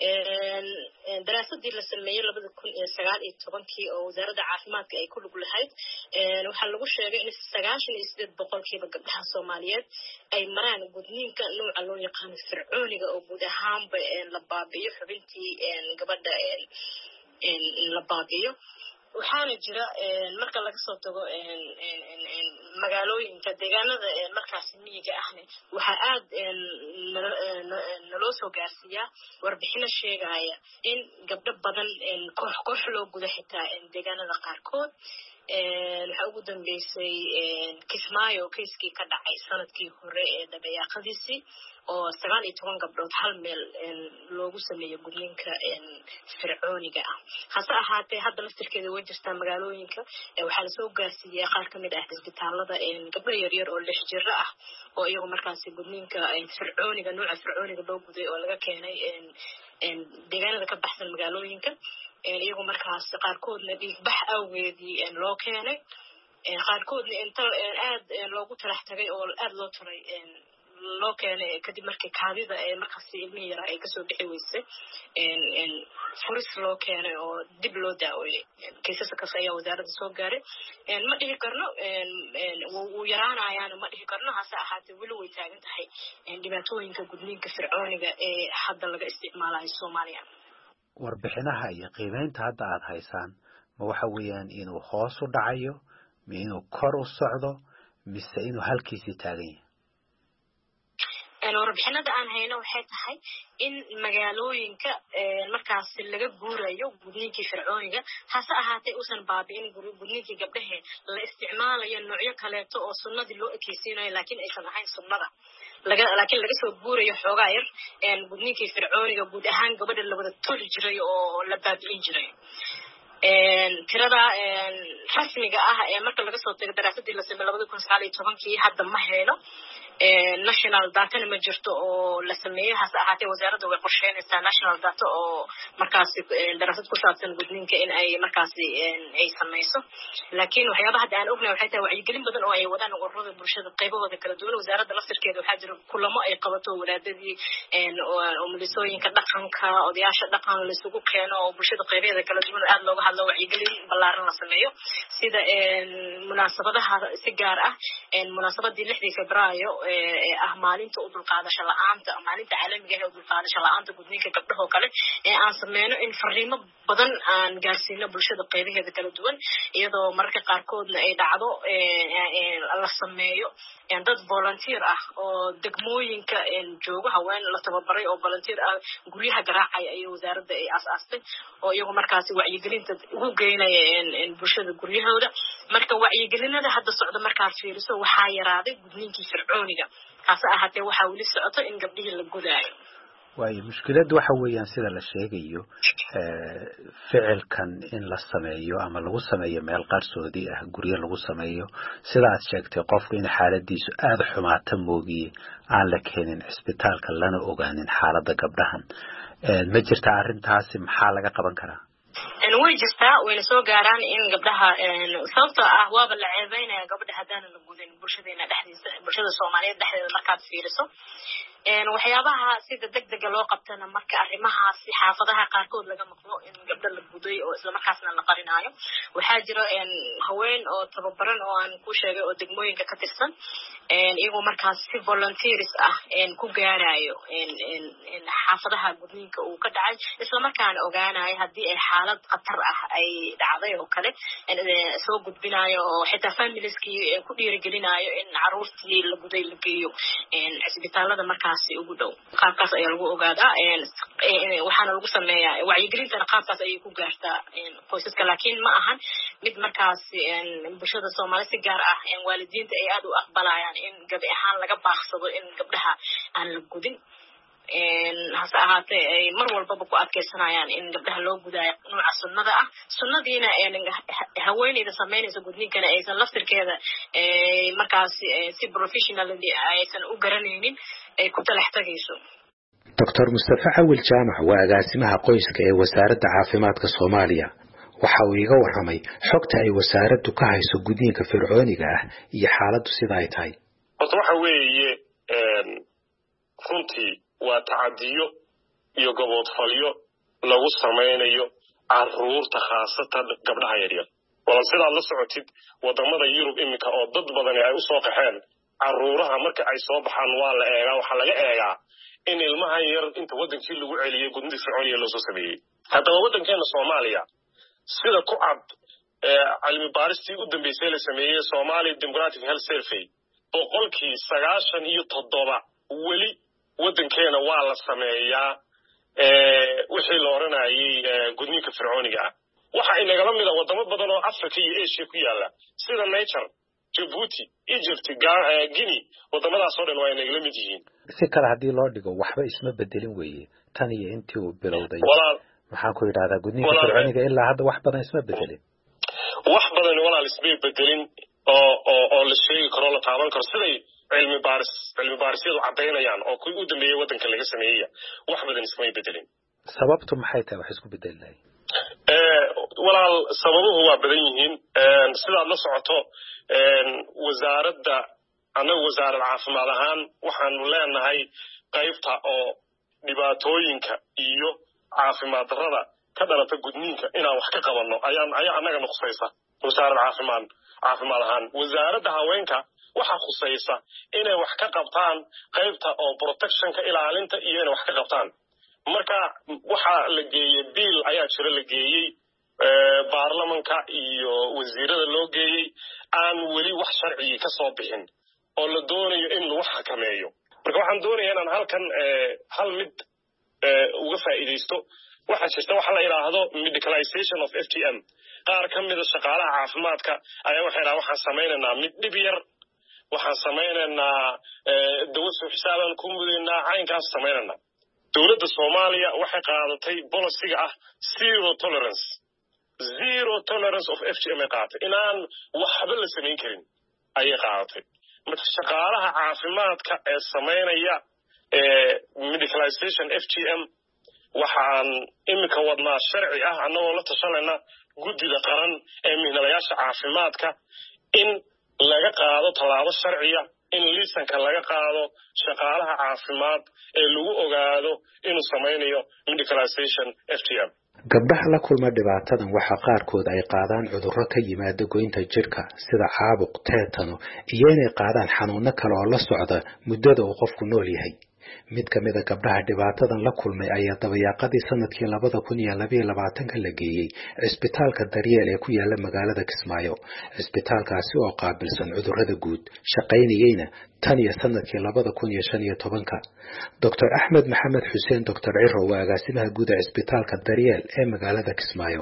daraasadii la sameeyay labada kun iyo sagaal iyo tobankii oo wasaaradda caafimaadka ay ku lug lahayd waxaa lagu sheegay in sagaashan iyo sideed boqolkiiba gabdhaha Soomaaliyeed ay maraan gudniinka nooca loo yaqaan fircooniga oo guud ahaanba la baabiyo xubintii gabadha la baabiyo waxaana jira marka laga soo tago magaalooyinka deegaanada markaas miyiga ahne waxa aad naloo soo gaarsiiyaa warbixino sheegaya in gabdho badan koox koox loo guda xitaa deegaanada qaarkood waxa ugu dambeysay Kismaayo kiiskii ka dhacay sanadkii hore ee dabayaaqadiisii oo sagaal iyo toban gabdhood hal meel loogu sameeyo gudniinka fircooniga ah hase ahaatee hadda laftirkeeda way jirtaa magaalooyinka waxaa la soo gaarsiiyay qaar ka mid ah isbitaalada gabdho yar yar oo lix jir ah oo iyagu markaas gudniinka fircooniga nooca fircooniga loo guday oo laga keenay deegaanada ka baxsan magaalooyinka iyagu markaas qaarkoodna dhiigbax awgeedii loo keenay qaarkoodna inta aad loogu talax tagay oo aad loo taray loo keenay kadib markii kaadida ee markaas ilmihii yaraa ay kasoo bixi weysay furis loo keenay oo dib loo daaweeyey kiisaskaas ayaa wasaaradda soo gaaray ma dhihi karno wuu yaraanayaana ma dhihi karno hase ahaatee weli way taagan tahay dhibaatooyinka gudniinka fircooniga ee hadda laga isticmaalayo Soomaaliya warbixinaha iyo qiimeynta hadda aad haysaan ma waxa weeyaan inuu hoos u dhacayo ma inuu kor u socdo mise inuu halkiisii taagan yahay warbixinada aan hayno waxay tahay in magaalooyinka markaas laga guurayo gudniinkii fircooniga hase ahaatee uusan baabi'in gudniinkii gabdhahe la isticmaalayo noocyo kaleeto oo sunnadii loo ekeysiinayo laakiin aysan ahayn sunnada laga laakiin laga soo guurayo xoogaa yar gudniinkii fircooniga guud ahaan gabadha la wada toli jiray oo la baabi'in jiray tirada rasmiga ah ee marka laga soo tago daraasadii la sameeyay labada kun iyo sagaal iyo tobankii hadda ma hayno national data ma jirto oo la sameeyay hase ahaatee wasaaradda way qorsheynaysaa national data oo markaas daraasad ku saabsan gudniinka in ay markaas ay sameyso laakiin waxyaabaha hadda aan ognahay waxay tahay wacyigelin badan oo ay wadaan ururada bulshada qaybahooda kala duwan wasaaradda laftirkeeda waxaa jira kulamo ay qabato walaadadii oo milisooyinka dhaqanka odayaasha dhaqan la isugu keeno oo bulshada qaybaheeda kala duwan aad looga hadlo wacyigelin ballaaran la sameeyo sida munaasabadaha si gaar ah munaasabadii lixdii Febraayo ee ah maalinta u dulqaadasho la'aanta maalinta caalamiga ah ee u dulqaadasho la'aanta gudniinka gabdhaha oo kale ee aan sameeyno in fariimo badan aan gaarsiino bulshada qeybaheeda kala duwan iyadoo marka qaarkoodna ay dhacdo ee la sameeyo in dad volunteer ah oo degmooyinka in joogo haween la tababaray oo volunteer ah guryaha garaacay ay wasaaradda ay asaastay oo iyagu markaas wacyigelinta ugu geynaya in bulshada guryahooda marka wacyigelinada hadda socdo markaas fiiriso waxaa yaraaday gudniinkii fircooniga kaas ahaatee waxaa weli socoto in gabdhihii la gudaayo waayo mushkiladdu waxa weeyaan sida la sheegayo ficilkan in la sameeyo ama lagu sameeyo meel qarsoodi ah guryo lagu sameeyo sida aad sheegtay qofku in xaaladiisu aad xumaata moogiye aan la keenin isbitaalka lana ogaanin xaaladda gabdhahan ma jirta arrintaasi maxaa laga qaban karaa way jirtaa wayna soo gaaraan in gabdhaha sababtoo ah waaba la ceebeynaya gabdha haddaan la gudin bulshadeena dhexdiisa bulshada Soomaaliyeed dhexdeeda markaad fiiriso een waxyaabaha sida degdega loo qabtana marka arrimahaas xaafadaha qaarkood laga maqlo in gabdha la guday oo isla markaasna la qarinaayo waxaa jira in haween oo tababaran oo aan ku sheegay oo degmooyinka ka tirsan een iyagoo markaas si volunteers ah een ku gaarayo in in xaafadaha gudniinka uu ka dhacay isla markaana ogaanayo haddii ay xaalad khatar ah ay dhacday oo kale soo gudbinayo oo xitaa familieskii ku dhiirigelinayo in caruurtii la guday la geeyo in isbitaalada markaas ugu dhow qaabkaas ayaa lagu ogaadaa ee waxaana lagu sameeyaa wacyigelinta qaabkaas ay ku gaartaa qoysaska laakiin ma ahan mid markaas bulshada Soomaaliyeed si gaar ah in waalidiinta ay aad u aqbalayaan in gabi ahaan laga baaqsado in gabdhaha aan la gudin een hase ahaatee ay mar walba ku adkeysanayaan in gabdhaha loo gudaayo nooca sunnada ah sunnadiina ee haweeneyda sameynaysa gudniinkana aysan laftirkeeda ee markaas si professionally aysan u garanaynin ay ku talax tagayso Doctor Mustafa Awil Jaamac waa agaasimaha qoyska ee wasaaradda caafimaadka Soomaaliya waxa uu iga warramay xogta ay wasaaraddu ka hayso gudniinka fircooniga ah iyo xaaladdu sida ay tahay waxa weeye een runtii waa tacadiyo iyo gobol falyo lagu sameynayo caruurta khaasatan gabdhaha yaryar wala sida la socotid wadamada Yurub imika oo dad badan ay u soo qaxeen caruuraha marka ay soo baxaan waa la eegaa waxa laga eegaa in ilmaha yar inta wadankii lagu celiyay gudniinka fircooniga loo soo sameeyay hadaba wadankeena Soomaaliya sida ku cad ee cilmi baaristii u dambeysay la sameeyay Somali Demographic Health Survey boqolkii sagaashan iyo toddoba weli wadankeena waa la sameeyaa ee wixii la oranayay gudniinka fircooniga ah waxa ay naga lamid ah wadamo badan oo Afrika iyo Asia ku yaala sida Niger Djibouti Egypt Guinea wadamadaas oo dhan waa inaga lamid yihiin si kale hadii loo dhigo waxba isma bedelin weeye tan iyo intii uu bilowday maxaan ku yiraahdaa gudniinka fircooniga ilaa hadda wax badan isma bedelin wax badan walaal isma bedelin oo oo la sheegi karo la taaban karo siday cilmi baaris cilmi baarisyadu cadeynayaan oo ku u dambeeyay wadanka laga sameeyay wax badan isma bedelin sababtu maxay tahay wax isku bedelay ee walaal sababuhu waa badan yihiin ee sida la socoto ee wasaaradda anagu wasaaradda caafimaad ahaan waxaanu leenahay qaybta oo dhibaatooyinka iyo caafimaad darrada ka dhalata gudniinka inaan wax ka qabanno ayaan ayaa anaga nuqsaysa wasaaradda caafimaad caafimaad ahaan wasaaradda haweenka waxa khusaysa inay wax ka qabtaan qaybta oo protectionka ilaalinta iyo inay wax ka qabtaan marka waxa la geeyay bill ayaa jira la geeyay ee baarlamaanka iyo wasiirada loo geeyay aan weli wax sharci ka soo bixin oo la doonayo in lagu xakameeyo marka waxaan doonayaa inaan halkan ee hal mid ee uga faa'iideysto waxa jirta waxa la yiraahdo medicalization of F G M qaar ka mid ah shaqaalaha caafimaadka ayaa waxay raacaan waxaan sameeynaa mid dhib yar waxaan sameeynaa ee dawo soo xisaaban ku mudeynaa caynkaas sameeynaa dawladda Soomaaliya waxay qaadatay policy-ga ah zero tolerance zero tolerance of F G M qaatay inaan waxba la sameyn karin ayay qaadatay marka shaqaalaha caafimaadka ee sameynaya ee medicalization F G M waxaan imika wadnaa sharci ah anagoo la tashanayna guddida qaran ee mihnadayaasha caafimaadka in laga qaado tallaabo sharciya in liisanka laga qaado shaqaalaha caafimaad ee lagu ogaado inuu sameynayo medicalization F G M gabdhaha la kulma dhibaatadan waxa qaarkood ay qaadaan cudurro ka yimaada goynta jirka sida caabuq, teetano iyo inay qaadaan xanuuno kale oo la socda muddada uu qofku nool yahay. mid ka mid ah gabdhaha dhibaatadan la kulmay ayaa dabayaaqadii sanadkii labada kun iyo laba iyo labaatanka la geeyey cisbitaalka Daryeel ee ku yaala magaalada Kismaayo. cisbitaalkaasi oo qaabilsan cudurrada guud shaqaynayayna tan iyo sanadkii labada kun iyo shan iyo tobanka. Doctor Axmed Maxamed Xuseen Doctor Ciro waa agaasimaha guud ee cisbitaalka Daryeel ee magaalada Kismaayo.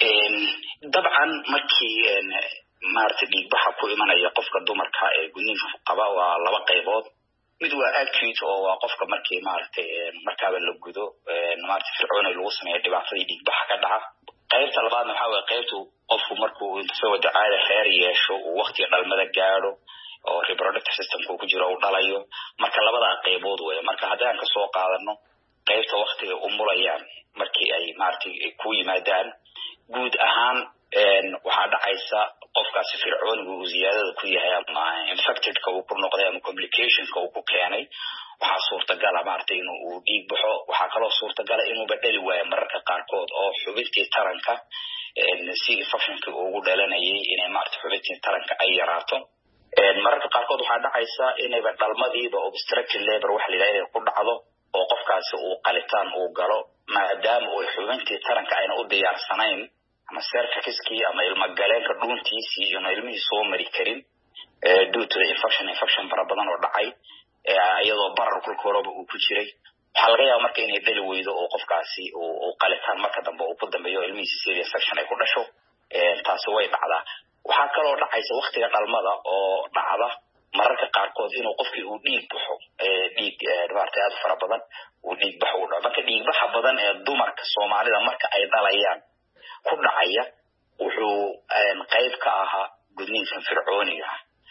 dabcan markii maarta dhiigbaxa ku imanaya qofka dumarka ee gudniinka qaba waa laba qaybood. mid waa acute oo waa qofka markii maartay markaaba la gudo maartay fircoonay lagu sameeyo dhibaatadii dhiigbaxa ka dhaca. qaybta labaadna waxa waa qaybtu qofku markuu soo wadacaada heer yeesho uu waqti dhalmada gaaro oo reproductive system-ku ku jiro uu dhalayo. marka labada qaybood weeye. marka haddaan ka soo qaadano qaybta waqtiga umulayaan markii ay maartay ku yimaadaan guud ahaan waxaa dhacaysa qofkaasi fircoonigu uu ziyaadada ku yahay ama infected-ka uu ku noqday ama complication-ka uu ku keenay waxaa suurtagal ah maartay inuu uu dhiig baxo. waxaa kaloo suurtagal ah inuu badali waayo mararka qaarkood oo xubintii taranka si infection-ka ugu dhalanayay inay maartay xubintii taranka ay yaraato. mararka qaarkood waxaa dhacaysa inayba dhalmadiiba obstructed labor wax la yidhahdo ku dhacdo oo qofkaasi uu qalitaan uu galo maadaama uu xubintii taranka ayna u diyaarsanayn ama cervix-kii ama ilma galeenka dhuuntiisii iyo ilmihii soo mari karin due to the infection infection fara badan oo dhacay iyadoo barar kulka horeba uu ku jiray. waxaa laga yaabaa marka inay dhali weydo oo qofkaasi uu qalitaan marka dambe uu ku dambeeyo ilmihiisi serious section ay ku dhasho. taasi way dhacdaa. waxaa kaloo dhacaysa waqtiga dhalmada oo dhacda mararka qaarkood inuu qofkii uu dhiig baxo dhiig maartay aad fara badan uu dhiig baxo u dhaco. marka dhiigbaxa badan ee dumarka Soomaalida marka ay dhalayaan ku dhacaya wuxuu qayb ka ahaa gudniinka fircooniga.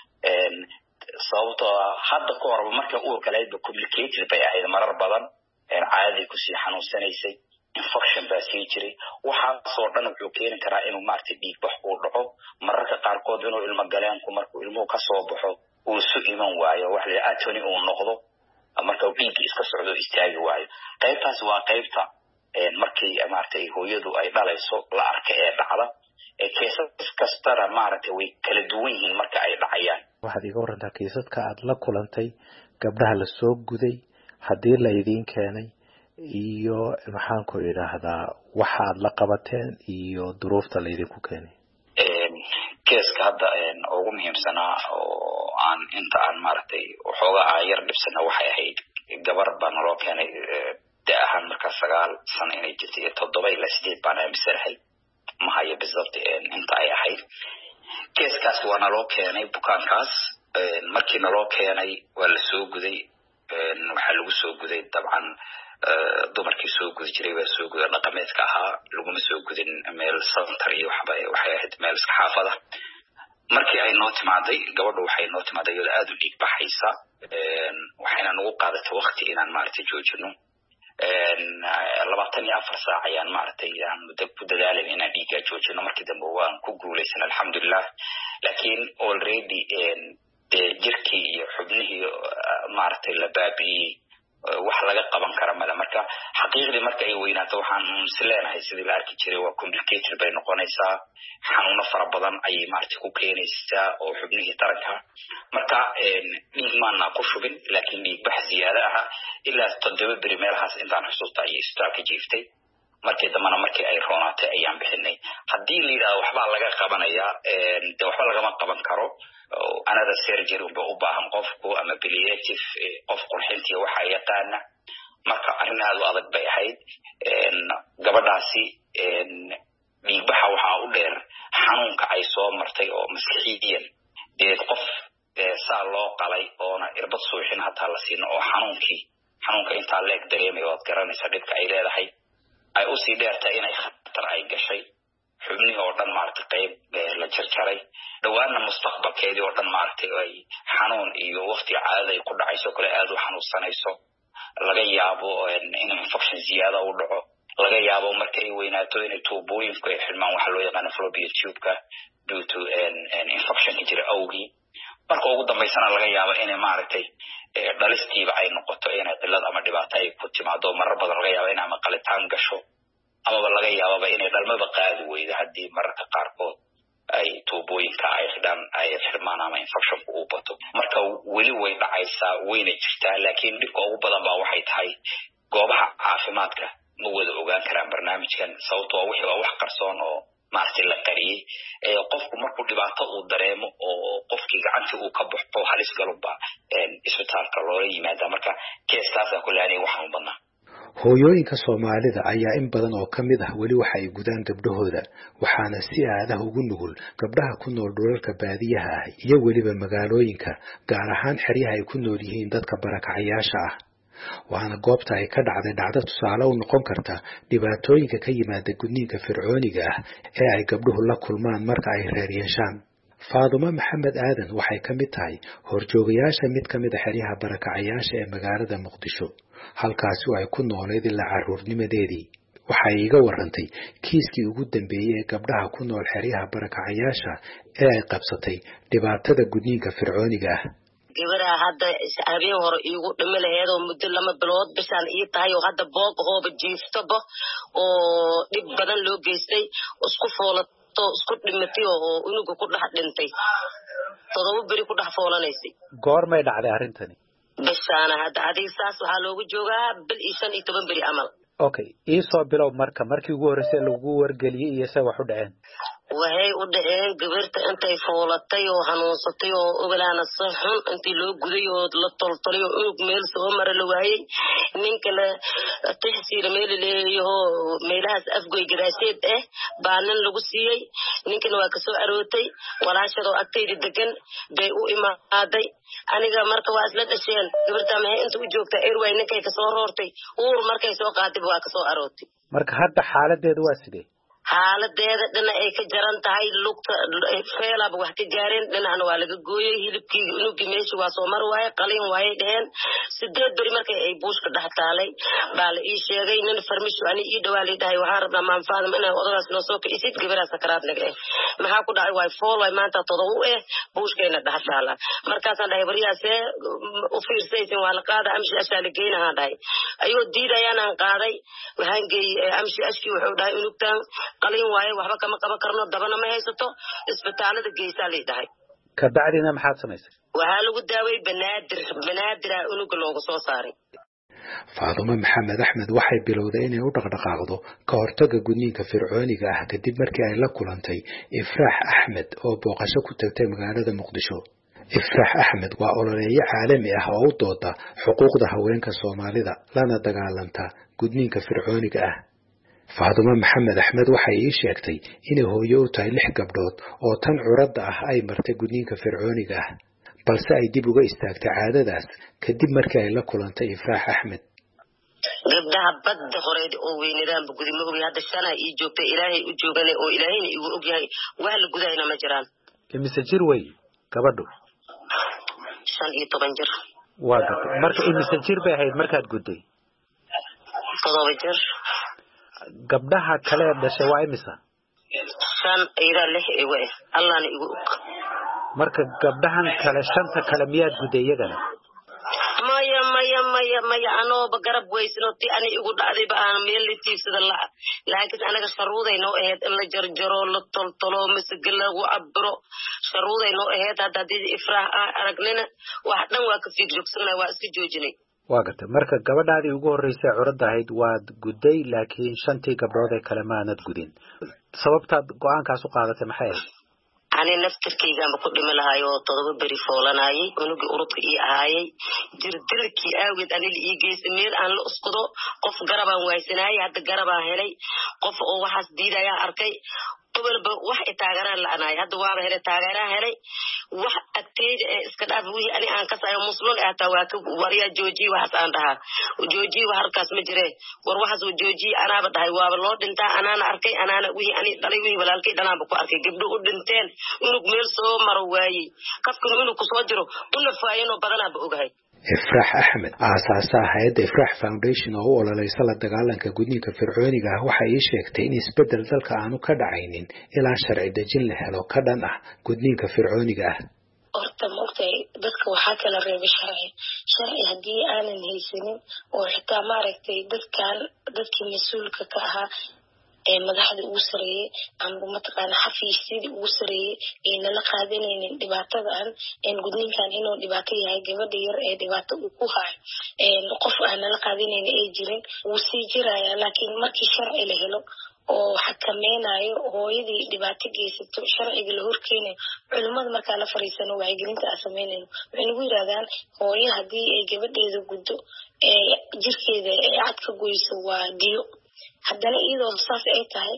sababtoo hadda ka hor marka uurka lahayd complicated bay ahayd marar badan caadi ku sii xanuunsanaysay infection baa sii jiray. waxaasoo dhan wuxuu keeni karaa inuu maartay dhiigbax uu dhaco mararka qaarkood inuu ilmo galeenku markuu ilmuhu ka soo baxo uu su iman waayo wax la atony uu noqdo marka uu dhiig iska socdo istaagi waayo. qaybtaas waa qaybta markii maartay hooyadu ay dhalayso la arka ee dhacda ee keesas kastana maartay way kala duwan yihiin marka ay dhacayaan. waxaad iga warantaa kiisaska aad la kulantay gabdhaha la soo guday haddii la idiin keenay iyo maxaan ku idhaahdaa waxa aad la qabateen iyo duruufta la idinku keenay. keeska hadda ugu muhiimsanaa oo aan inta aan maartay waxoogaa yar dhibsana waxay ahayd gabar baa naloo keenay ahaan markaa sagaal sano inay jirtay iyo toddoba ilaa sideed baan aaminsanahay ma hayo bisabt inta ay ahayd. keeskaas waa naloo keenay bukaankaas. markii naloo keenay waa la soo guday. waxaa lagu soo guday dabcan dumarkii soo gudi jiray waa soo guday dhaqameedka ahaa laguma soo gudin meel center iyo waxba waxay ahayd meel iska xaafada. markii ay noo timaaday gabadhu waxay noo timaaday iyadoo aad u dhiig baxaysa waxayna nagu qaadatay waqti inaan maaragtay joojino. labaatan iyo afar saac ayaan maaragtay aan ku dadaalay inaan dhiigga joojino. markii dambe waan ku guulaysan alxamdulillah. laakiin already jirkii iyo xubnihii maaragtay la baabi'iyey wax laga qaban kara male. marka xaqiiqdii marka ay weynaato waxaan isleenahay sidii la arki jiray waa complicated bay noqonaysaa. xanuuno fara badan ayay maaragtay ku keenaysaa oo xubnihii taranka. marka dhiig maana ku shubin laakiin dhiig bax ziyaada ah ilaa toddoba beri meelahaas intaan xusuusta ayay isbitaalka jiiftay. markii dambana markii ay roonaatay ayaan bixinay. haddii la yidhahdo waxbaa laga qabanayaa de waxba lagama qaban karo. another surgery unba u baahan qofku ama palliative qof qurxintii waxa yaqaana. marka arrin aad u adag bay ahayd. gabadhaasi dhiigbaxa waxaa u dheer xanuunka ay soo martay oo maskixiyan dee qof saa loo qalay oona irbad suuxin hataa la siino oo xanuunkii xanuunka intaa leeg dareemay ood garanaysa dhibka ay leedahay ay usii dheertahay inay khatar ay gashay xubnihii oo dhan maaragtay qayb la jarjaray dhawaana mustaqbalkeedii oo dhan maaragtay ay xanuun iyo waqti caadada ay ku dhacayso kale aad u xanuunsanayso laga yaabo in infection ziyaada u dhaco laga yaabo marka ay weynaato inay tuubooyinku ay xidhmaan waxa loo yaqaan fallopian tube-ka due to infection ka jira awgii. marka ugu dambaysana laga yaabo inay maaragtay dhalistiiba ay noqoto inay cillad ama dhibaato ay ku timaado marar badan laga yaabo in ama qalitaan gasho amaba laga yaababa inay dhalmaba qaadi weydo haddii mararka qaarkood ay tuubooyinka ay xidhan ay xirmaan ama infectionku uu bato. marka weli way dhacaysaa wayna jirtaa, laakiin dhibka ugu badan baa waxay tahay goobaha caafimaadka ma wada ogaan karaan barnaamijkan, sababtoo wixii waa wax qarsoon oo maartay la qariyay. ee qofku markuu dhibaato uu dareemo oo qofkii gacantii uu ka baxo halis galubba een isbitaalka loola yimaada. marka keestaas ku laanay waxaan u badnaa. hooyooyinka Soomaalida ayaa in badan oo kamid ah weli waxa ay gudaan gabdhahooda, waxaana si aad ah ugu nugul gabdhaha ku nool dhulalka baadiyaha ah iyo weliba magaalooyinka, gaar ahaan xeryaha ay ku nool yihiin dadka barakacayaasha ah. waana goobta ay ka dhacday dhacdo tusaale u noqon karta dhibaatooyinka ka yimaada gudniinka fircooniga ah ee ay gabdhuhu la kulmaan marka ay reer yeeshaan. Faadumo Maxamed Aadan waxay ka mid tahay horjoogayaasha mid ka mid ah xeryaha barakacayaasha ee magaalada Muqdisho, halkaasi oo ay ku nooleed ilaa carruurnimadeedii. waxay iga warantay kiiskii ugu dambeeyay ee gabdhaha ku nool xeryaha barakacayaasha ee ay qabsatay dhibaatada gudniinka fircooniga ah. gabadha hadda habeen hore iigu dhimi lahayd oo muddo lama bilood bishaan ii tahay oo hadda boog hooba jiiftaba oo dhib badan loo geystay, isku foolato isku dhimatay oo unuga ku dhex dhintay, todoba beri ku dhex foolanaysay. goormay dhacday arrintani? bishaan hadda adiga saas waxaa loogu joogaa bil iyo shan iyo toban beri amal. okay, ii soo bilow marka markii ugu horreysay lagu wargeliyay iyo se wax u dhaceen. waxay u dhaceen gabarta intay foolatay oo hanuunsatay oo ogolaana si xun intii loo guday oo la toltolay oo unug meel soo mara la waayey. ninka la tixsiira meel leeyaho meelahaas afgoy gadaasheed ah baa nin lagu siiyey. ninkana waa kasoo arootay, walaashadoo agtayda degan bay u imaaday. aniga marka waa isla dhasheen. gabarta maxay inta u joogtaa airway ninkay kasoo roortay, uur markay soo qaatay waa kasoo arootay. marka hadda xaaladeedu waa sidee? xaaladeeda dhinac ay ka jaran tahay, lugta feelaba wax ka gaareen, dhinacna waa laga gooyey. hilibkii unugii meeshii waa soo mar waaye, qalin waayay dheheen. sideed beri markay ay buushka dhex taalay baa la ii sheegay. nin farmisho ani ii dhawaa lay dhahay waxaan rabnaa maanfaadam inaa odagaas noo soo kicisid, gabaraa sakaraad naga eh maxaa ku dhacay? waay fool waay maanta todoba u eh buushkayna dhex taalaa. markaasaan dhahay baryaasee u fiirsaysin waa la qaada amshi ashaa la geynahaan dhahay. ayuu diidayaanaan qaaday, waxaan geeyey amshi ashkii wuxuu dhahay unugtaan qalin waaye waxba kama qaban karno, dabana ma haysato, isbitaalada geysaa lay dhahay. ka bacdina maxaad samaysay? waxaa lagu daaway banaadir banaadir unuga loogu soo saaray. Faadumo Maxamed Axmed waxay bilowday inay u dhaqdhaqaaqdo ka hortagga gudniinka fircooniga ah kadib markii ay la kulantay Ifraax Axmed oo booqasho ku tagtay magaalada Muqdisho. Ifraax Axmed waa ololeeye caalami ah oo u dooda xuquuqda haweenka Soomaalida lana dagaalanta gudniinka fircooniga ah. Faadumo Maxamed Axmed waxay ii sheegtay inay hooyo u tahay lix gabdhood oo tan curadda ah ay martay gudniinka fircooniga ah, balse ay dib uga istaagtay caadadaas kadib markii ay la kulantay Ifraax Axmed. gabdhaha badda horeed oo weynadaanba gudimo ogi hadda shanaa ii joogtay, ilaahay u joogane oo ilaahayna igu ogyahay wax la gudayna ma jiraan. imise jir wey gabadhu? shan iyo toban jir. waa gabdho marka imise jir bay ahayd markaad gudday? todoba jir. gabdhaha kale dhashay waa imisa? shan ilaa lix igu eh allahna igu og. marka gabdhahan kale shanta kale miyaad gudday iyagana? maya maya maya maya anooba garab weysno ti ani igu dhacdayba aan meel la tiibsada la laakiin anaga sharuuday noo ahayd in la jarjaro la toltolo masga lagu cabiro. sharuuday noo ahayd hadda haddii Ifraax aan aragnina wax dhan waa ka fiigjogsanay, waa iska joojinay. waa gartay marka gabadhaadii ugu horreysay curadda ahayd waad gudday, laakiin shantii gabdhood ee kale maanad gudin. sababtaad go-aankaas u qaadatay maxay ahayd? ani naftirkaygaanba ku dhimi lahaay oo todoba beri foolanayay, unugii urudka ii ahaayay. jirdilkii aawgeed ani la ii geystay meel aan la uskudo. qof garabaan waaysanayay, hadda garabaan helay. qof oo waxaas diidayaan arkay. gobolba wax i taageeraan la-anaay, hadda waaba helay taageeraan helay. wax agteeda ee iska dhaaf wixii ani aan kasayo muslim ee hataa waa ka waryaa joojiye waxaas aan dhahaa. joojiye wax halkaas ma jiree, war waxaas oo joojiye anaaba dhahay waaba loo dhintaa, anaana arkay, anaana wixii ani dhalay wixii walaalkay dhanaanba ku arkay. gabdho u dhinteen unug meel soo maro waayey, qafkan unug ku soo jiro una faayinoo badanaanba ogahay. Ifraax Axmed aasaasaha hay'adda Ifraax Foundation oo u ololeysa la dagaalanka gudniinka fircooniga ah waxay ii sheegtay in isbedel dalka aanu ka dhacaynin ilaa sharci dejin la helo ka dhan ah gudniinka fircooniga ah. horta maogtahay dadka waxaa kala reebay sharci sharci haddii aanan haysanin oo xitaa maaragtay dadkan dadkii mas-uulka ka ahaa madaxda ugu sareeyay ama mataqaana xafiisyadii ugu sareeyay ee nala qaadanaynin dhibaatadan in gudniinkan inuu dhibaato yahay gabadha yar ee dhibaato uu ku hayo qof aan nala qaadanaynin ay jirin wuu sii jiraya laakiin markii sharci la helo oo xakameynayo hooyadii dhibaato geysato sharciga la horkeenayo culimada markaa la fariisano wacyigelinta aan sameynayno waxay nagu yidhahdaan hooyo haddii ay gabadheeda guddo ee jirkeeda ay cad ka goyso waa diyo haddana iyadoo saas ay tahay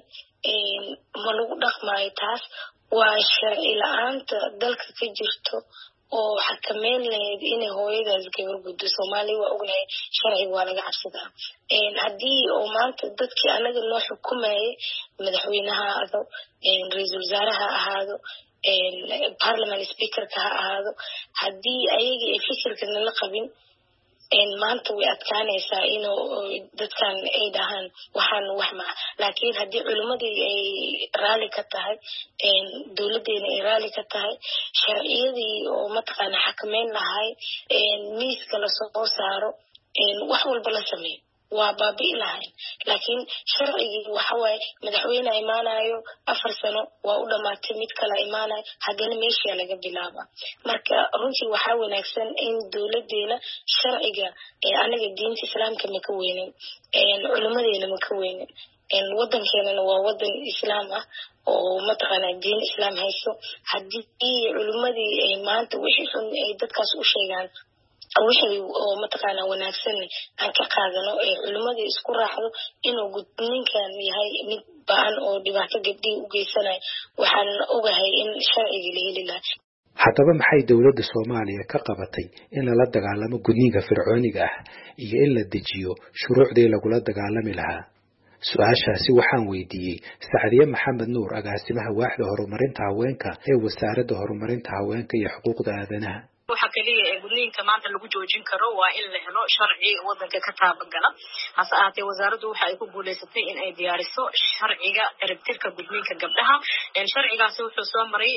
ma lagu dhaqmaayo taas waa sharci la-aanta dalka ka jirto oo xakameyn lahayd inay hooyadaas gabar guddo soomaaliya waa ognahay sharciga waa laga cabsadaa haddii oo maanta dadkii anaga noo xukumayay madaxweyneha ha ahaado ra-iisul wasaaraha ha ahaado parliament speakerka ha ahaado haddii ayagii ay fikirka nala qabin maanta way adkaanaysaa inuu dadkan ay dhahaan waxaan wax maa laakiin haddii culimadii ay raali ka tahay dowladeena ay raali ka tahay sharciyadii oo mataqaana xakameyn lahay miiska lasoo saaro wax walba la sameeyo waa baabi'i lahayn laakiin sharcigii waxa waaye madaxweyne imaanayo afar sano waa u dhamaatay mid kala imaanayo haddana meeshaa laga bilaaba marka runtii waxaa wanaagsan in dowladeena sharciga anaga diinta islaamka ma ka weynin culimadeena ma ka weynin wadankeenana waa wadan islaam ah oo mataqaana diin islaam hayso haddii culimadii ay maanta wixii xun ay dadkaas u sheegaan wixii oo mataqaana wanaagsan aan ka qaadano ee culimadii isku raacdo inuu gudniinkan yahay mid baan oo dhibaato gabdhii u geysanayo waxaan ogahay in sharcigii la heli lahaa haddaba maxay dowladda Soomaaliya ka qabatay in la dagaalamo gudniinka fircooniga ah iyo in la dejiyo shuruucdii lagula dagaalami lahaa su-aashaasi waxaan weydiiyey Sacdiye Maxamed Nuur agaasimaha waaxda horumarinta haweenka ee wasaaradda horumarinta haweenka iyo xuquuqda aadanaha waxa kaliya ee gudniinka maanta lagu joojin karo waa in la helo sharci wadanka ka taabagala hase ahaatee wasaaraddu waxa ay ku guuleysatay in ay diyaariso sharciga ciribtirka gudniinka gabdhaha sharcigaasi wuxuu soo maray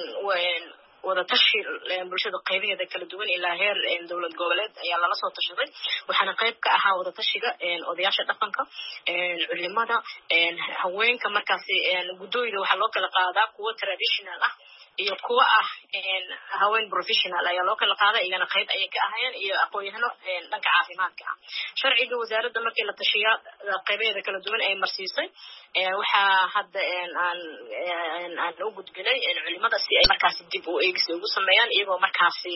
wada tashi bulshada qaybaheeda kala duwan ilaa heer dowlad goboleed ayaa lala soo tashaday waxaana qayb ka ahaa wada tashiga odayaasha dhaqanka culimada haweenka markaasi guddooyda waxaa loo kala qaadaa kuwa traditional ah iyo kuwa ah haween professional ayaa loo kala qaaday iyana qayb ayay ka ahayeen iyo aqoon-yahano dhanka caafimaadka ah sharciga wasaaradda markii la tashiyaa qaybaheeda kala duwan ay marsiisay waxaa hadda aan aan u gudbinay culimada si ay markaasi dib u eegis ugu sameeyaan iyagoo markaasi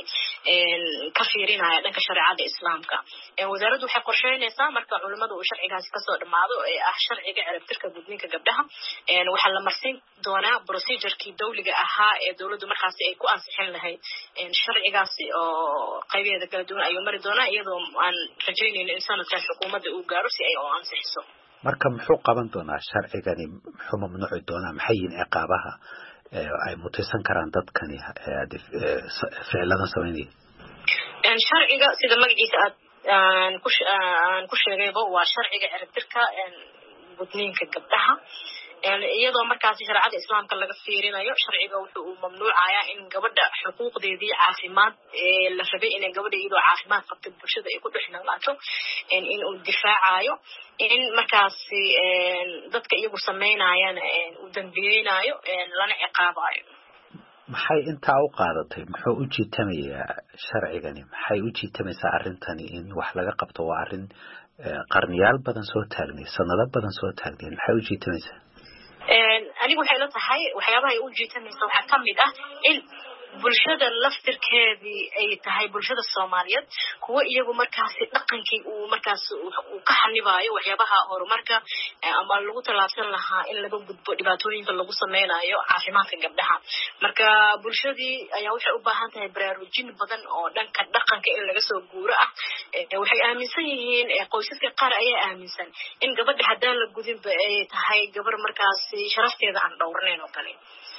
ka fiirinaya dhanka shareecada islaamka wasaaraddu waxay qorsheynaysaa marka culimadu uu sharcigaasi kasoo dhamaado ee ah sharciga ciribtirka gudniinka gabdhaha waxaa la marsiin doonaa procedurkii dawliga ahaa ee dowladdu markaasi ay ku ansixin lahayd sharcigaasi oo qaybaheeda kala duwan ayuu mari doonaa iyadoo aan rajaynayno in sanadkan xukuumadda uu gaaro si ay oo ansixiso marka muxuu qaban doonaa sharcigani muxuu mamnuuci doonaa maxay yihiin ciqaabaha ay mutaysan karaan dadkani ficladan sameynaya sharciga sida magaciisa aad aan ku aan ku sheegayba waa sharciga ciribtirka gudniinka gabdhaha iyadoo markaasi shareecada islaamka laga fiirinayo sharciga wuxuu uu mamnuucayaa in gabadha xuquuqdeedii caafimaad ee la rabay inay gabadha iyadoo caafimaad qabto bulshada ay ku dhex noolaato in uu difaacayo in markaasi dadka iyagu sameynayana uu dambiyeynayo lana ciqaabayo maxay intaa u qaadatay muxuu u jiitamayaa sharcigani maxay u jiitamaysaa arrintani in wax laga qabto waa arrin qarniyaal badan soo taagnay sanado badan soo taagnay maxay u jiitamaysaa anigu waxay la tahay waxyaabaha ay u jiitamaysa waxaa ka mid ah in bulshada laftirkeedii ay tahay bulshada Soomaaliyeed kuwa iyagu markaasi dhaqankii uu markaas uu ka xanibaayo waxyaabaha horumarka ama lagu talaabsan lahaa in laga gudbo dhibaatooyinka lagu sameynayo caafimaadka gabdhaha marka bulshadii ayaa waxay u baahan tahay baraarujin badan oo dhanka dhaqanka in laga soo guuro ah waxay aaminsan yihiin qoysaska qaar ayaa aaminsan in gabadha haddaan la gudinba ay tahay gabar markaasi sharafteeda aan dhowrnayn oo kale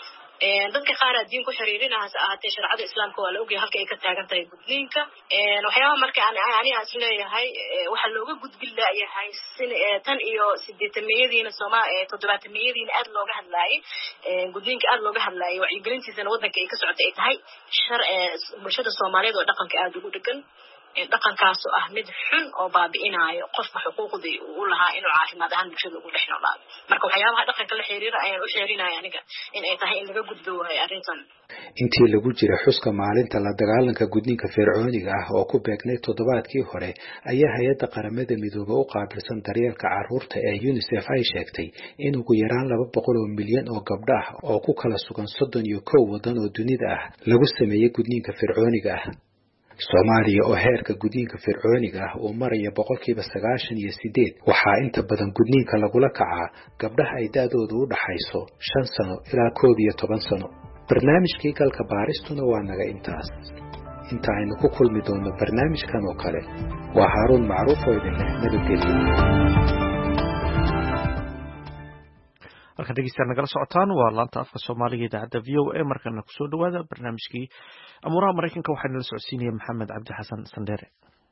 dadka qaar diin ku xiriirinahaas ahaatee sharciyada islaamka waa la ogyahay halka ay ka taagan tahay gudniinka waxyaabaha marka aan aniga is leeyahay waxa looga gudbin laayahay tan iyo sideetamiyadiina Soomaaliya toddobatamiyadiina aad looga hadlaayay gudniinka aad looga hadlaayay wacyigelintiisana wadanka ay ka socotay ay tahay bulshada Soomaaliyeed oo dhaqanka aad ugu dhagan dhaqankaas oo ah mid xun oo baabi'inayo qofka xuquuqdii uu lahaa inuu caafimaad ahaan bulshada ugu dhex noolaado marka waxyaabaha dhaqanka la xiriira ayaan u xeerinaya aniga in ay tahay in laga gudbo waay arrintan intii lagu jira xuska maalinta la dagaalanka gudniinka fircooniga ah oo ku beegnay toddobaadkii hore ayaa hay-adda qaramada midoobay u qaabilsan daryeelka carruurta ee UNICEF ay sheegtay in ugu yaraan laba boqol oo milyan oo gabdho ah oo ku kala sugan soddon iyo kow waddan oo dunida ah lagu sameeyey gudniinka fircooniga ah Soomaaliya oo heerka gudniinka fircooniga ah uu maraya boqolkiiba sagaashan iyo sideed waxaa inta badan gudniinka lagula kacaa gabdhaha ay da-doodu u dhaxayso shan sano ilaa koob iyo toban sano barnaamijkii galka baaristuna waa naga intaas inta aynu ku kulmi doono barnaamijkan oo kale waa Haaruun Macruuf oo idin leh nabadgelyo halkan dhegeystayaal nagala socotaan waa laanta afka Soomaaliga idaacadda V O A markana ku soo dhawaada barnaamijkii amuuraha Mareykanka waxaana la socodsiinaya Maxamed Cabdi Xasan Sandere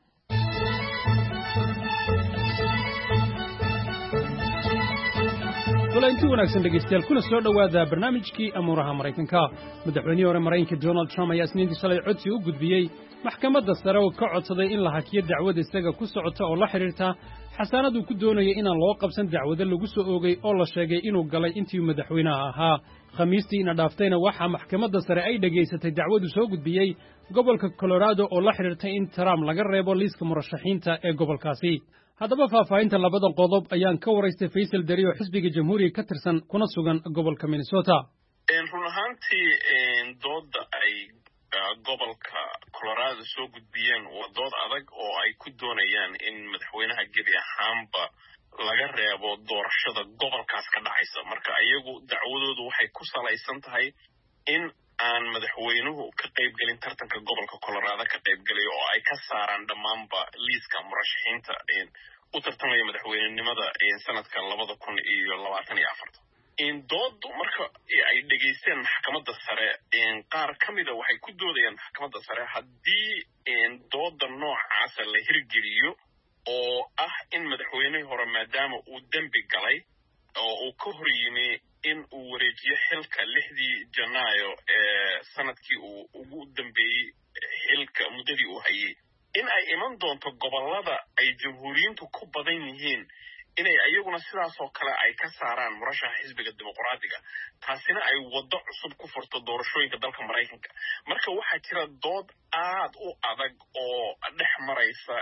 intii wanaagsan dhegeystayaal kuna soo dhawaada barnaamijkii amuuraha Mareykanka madaxweynihii hore Mareykanka Donald Trump ayaa isniintii shalay codsi u gudbiyey maxkamadda sare oo ka codsaday in la hakiyo dacwad isaga ku socota oo la xiriirta xasaanad uu ku doonayay inaan loo qabsan dacwado lagu soo oogay oo la sheegay inuu galay intii madaxweynaha ahaa khamiistii ina dhaaftayna waxaa maxkamadda sare ay dhageysatay dacwadu soo gudbiyey gobolka Colorado oo la xiriirtay in Trump laga reebo liiska murashaxiinta ee gobolkaasi haddaba faahfaahinta labada qodob ayaan ka waraystay Faysal Dari oo xisbiga jamhuuriga ka tirsan kuna sugan gobolka Minnesota run ahaantii doodda ay gobolka Colorado soo gudbiyeen waa dood adag oo ay ku doonayaan in madaxweynaha gebi ahaanba laga reebo doorashada gobolkaas ka dhacaysa marka iyagu dacwadoodu waxay ku salaysan tahay in aan madaxweynuhu ka qaybgelin tartanka gobolka Colorado ka qaybgelay oo ay ka saaraan dhammaanba liiska murashaxiinta u tartamaya madaxweynenimada sanadka labada kun iyo labaatan iyo afar in dooddu marka ay dhageysteen maxkamadda sare qaar ka mida waxay ku doodayaan maxkamadda sare haddii doodda noocaasa la hirgeliyo oo ah in madaxweynihii hore maadaama uu dembi galay oo uu ka hor yimi in uu wareejiyo xilka lixdii janaayo ee sanadkii uu ugu dambeeyey xilka muddadii uu hayay in ay iman doonto gobollada ay jamhuuriyiintu ku badan yihiin inay ayaguna sidaas oo kale ay ka saaraan murashaxa xisbiga dimuqraadiga taasina ay waddo cusub ku furto doorashooyinka dalka Mareykanka marka waxaa jira dood aad u adag oo dhex maraysa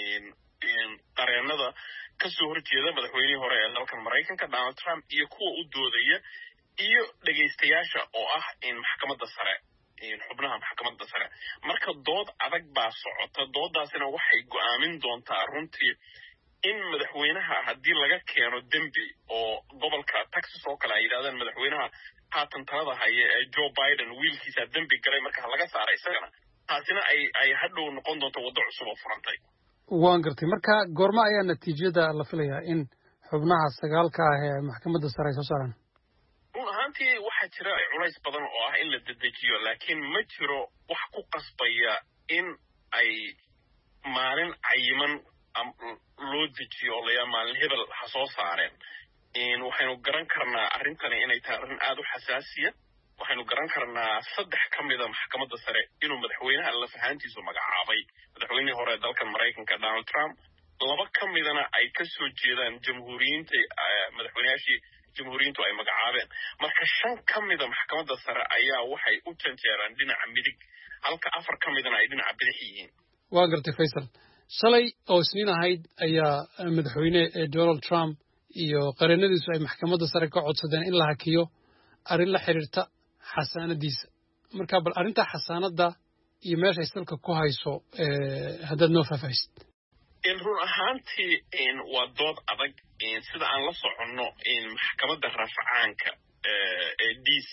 qareenada ka soo horjeeda madaxweynihii hore ee dalka Mareykanka Donald Trump iyo kuwa u doodaya iyo dhageystayaasha oo ah in maxkamadda sare in xubnaha maxkamadda sare marka dood adag baa socota doodaasina waxay go'aamin doontaa runtii in madaxweynaha haddii laga keeno dembi oo gobolka Texas oo kale ay yidhahdaan madaxweynaha haatan talada haya ee Joe Biden wiilkiisa dembi galay marka laga saaray isagana taasina ay ay hadhow noqon doonto waddo cusub oo furantay waan gartay marka goorma ayaa natiijada la filayaa in xubnaha sagaalka ah ee maxkamadda sare soo saaraan run ahaantii waxaa jira culays badan oo ah in la dedejiyo laakiin ma jiro wax ku qasbaya in ay maalin cayiman loo dejiyo oo layaa maalin hebel ha soo saareen waxaynu garan karnaa arrintani inay tahay arrin aad u xasaasiya waxaynu garan karnaa saddex ka mida maxkamadda sare inuu madaxweynaha laf ahaantiisu magacaabay madaxweynihii hore ee dalkan Mareykanka Donald Trump laba ka midana ay ka soo jeedaan jamhuuriyiinta madaxweynayaashii jamhuuriyiintu ay magacaabeen marka shan ka mida maxkamadda sare ayaa waxay u janjeeraan dhinaca midig halka afar ka midana ay dhinaca bidix yihiin waa gartay Faysal shalay oo isniin ahayd ayaa madaxweyne Donald Trump iyo qareenadiisu ay maxkamadda sare ka codsadeen in la hakiyo arrin la xiriirta xasaanadiisa marka bal arrinta xasaanada iyo meesha ay salka ku hayso haddaad noo faahfaahisid in run ahaantii waa dood adag sida aan la soconno maxkamadda rafcaanka ee D C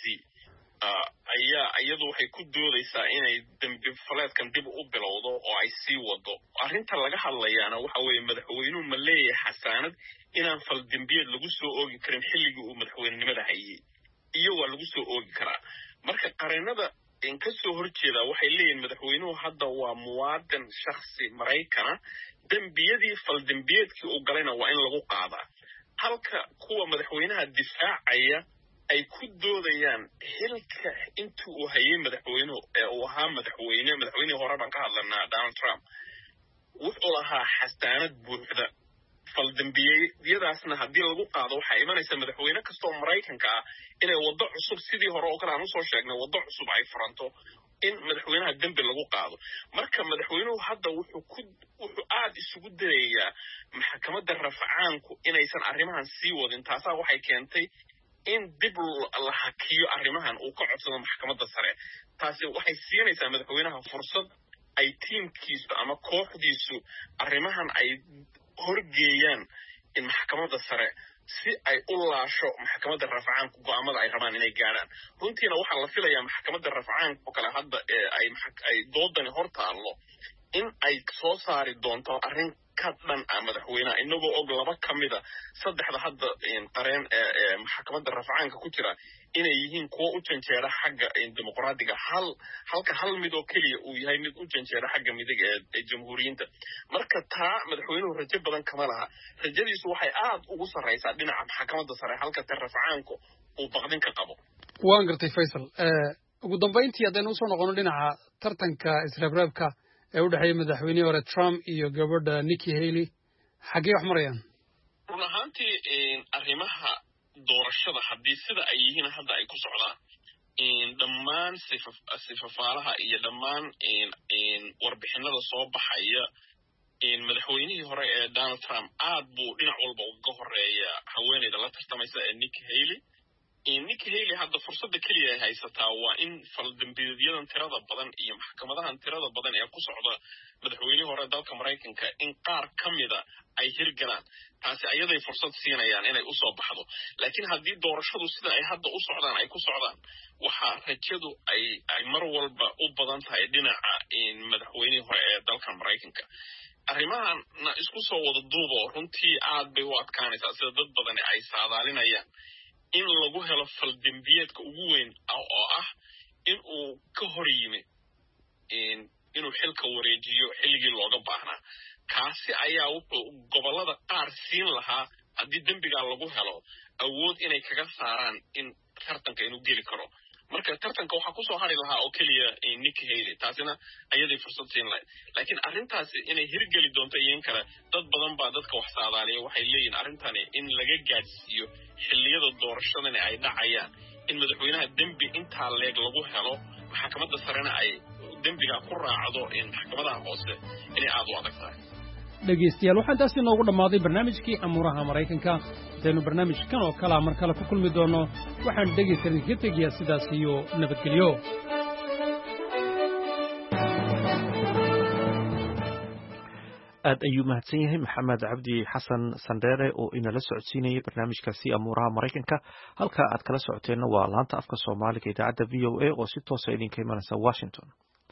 ayaa iyadu waxay ku doodaysaa inay dembi faleedkan dib u bilowdo oo ay sii wado arrinta laga hadlayaana waxa weeye madaxweynuhu ma leeyahay xasaanad inaan fal dembiyeed lagu soo oogi karin xilligii uu madaxweynenimada hayay iyo waa lagu soo oogi karaa marka qareenada ka soo horjeeda waxay leeyihiin madaxweynuhu hadda waa muwaadin shakhsi Maraykana dembiyadii fal dembiyeedkii uu galayna waa in lagu qaadaa halka kuwa madaxweynaha difaacaya ay ku doodayaan xilka intii uu hayay madaxweynuhu ee uu ahaa madaxweyne madaxweynihii hore baan ka hadlanaa Donald Trump wuxuu lahaa xastaanad buuxda faldambiyadaasna haddii lagu qaado waxaa imanaysa madaxweyne kastoo maraykanka ah inay waddo cusub sidii hore oo kale aan usoo sheegnay waddo cusub ay furanto in madaxweynaha dembi lagu qaado marka madaxweynuhu hadda wuxuu ku wuxuu aad isugu dayayaa maxkamadda rafcaanku inaysan arrimahan sii wadin taasaa waxay keentay in dib la hakiyo arrimahan uu ka codsado maxkamadda sare taasi waxay siinaysaa madaxweynaha fursad ay tiimkiisu ama kooxdiisu arrimahan ay horgeeyaan in maxkamadda sare si ay u laasho maxkamadda rafcaanku go'aamada ay rabaan inay gaadhaan runtiina waxaa la filayaa maxkamadda rafcaanka oo kale hadda ay ay doodani hor taallo in ay soo saari doonto arrin ka dhan ah madaxweynaha inagoo og laba ka mida saddexda hadda qareen ee maxkamadda rafcaanka ku jira inay yihiin kuwo u janjeera xagga dimuqraadiga hal halka hal mid oo keliya uu yahay mid u janjeera xagga midig ee jamhuuriyiinta marka taa madaxweynuhu rajo badan kama laha rajadiisu waxay aad ugu sarraysaa dhinaca maxkamadda sare halka ta rafcaanku uu baqdin ka qabo waan gartay faysal ugu dambayntii haddaynu usoo noqono dhinaca tartanka israabraabka ee u dhexeeya madaxweynihii hore Trump iyo gabadha Nikki Haley xagee wax marayaan run ahaantii arrimaha doorashada haddii sida ay yihiin hadda ay ku socdaan dhammaan sifafaalaha iyo dhammaan warbixinada soo baxaya madaxweynihii hore ee Donald Trump aad buu dhinac walba uga horeeya haweeneyda la tartamaysa ee Nikki Haley Nikki Haley hadda fursadda keliya ay haysataa waa in faldambiyeedyadan tirada badan iyo maxkamadahan tirada badan ee ku socda madaxweynihii hore dalka Maraykanka in qaar ka mida ay hirgalaan taasi ayaday fursad siinayaan inay usoo baxdo laakiin haddii doorashadu sida ay hadda u socdaan ay ku socdaan waxaa rajadu ay ay mar walba u badan tahay dhinaca madaxweynihii hore ee dalka Maraykanka arrimahan isku soo wada duubo runtii aad bay u adkaanaysaa sida dad badan ay saadaalinayaan in lagu helo faldambiyeedka ugu weyn oo ah in uu ka hor yimi inuu xilka wareejiyo xilligii looga baahnaa kaasi ayaa wuxuu gobollada qaar siin lahaa haddii dembigaa lagu helo awood inay kaga saaraan in tartanka inuu geli karo marka tartanka waxaa kusoo hari lahaa oo keliya Nikki Haley taasina ayaday fursad siin lahayd laakiin arrintaasi inay hirgeli doonto iyan kale dad badan baa dadka wax saadaaliya waxay leeyihin arrintani in laga gaadhsiiyo xilliyada doorashadani ay dhacayaan in madaxweynaha dembi intaa leeg lagu helo maxkamadda sarena ay dembigaa ku raacdo in maxkamadaha hoose inay aad u adag tahay dhegaystayaal waxaan taasi noogu dhammaaday barnaamijkii amuuraha maraykanka intaynu barnaamijkan oo kalea mar kale ku kulmi doonno waxaan dhegaystayaal idinka tegayaa sidaas iyo nabadgelyo aad ayuu mahadsan yahay maxamed cabdi xasan sandheere oo inala socodsiinayay barnaamijkaasi amuuraha maraykanka halka aad kala socoteenna waa laanta afka soomaaliga idaacadda v o a oo si toosa idinka imanaysa washington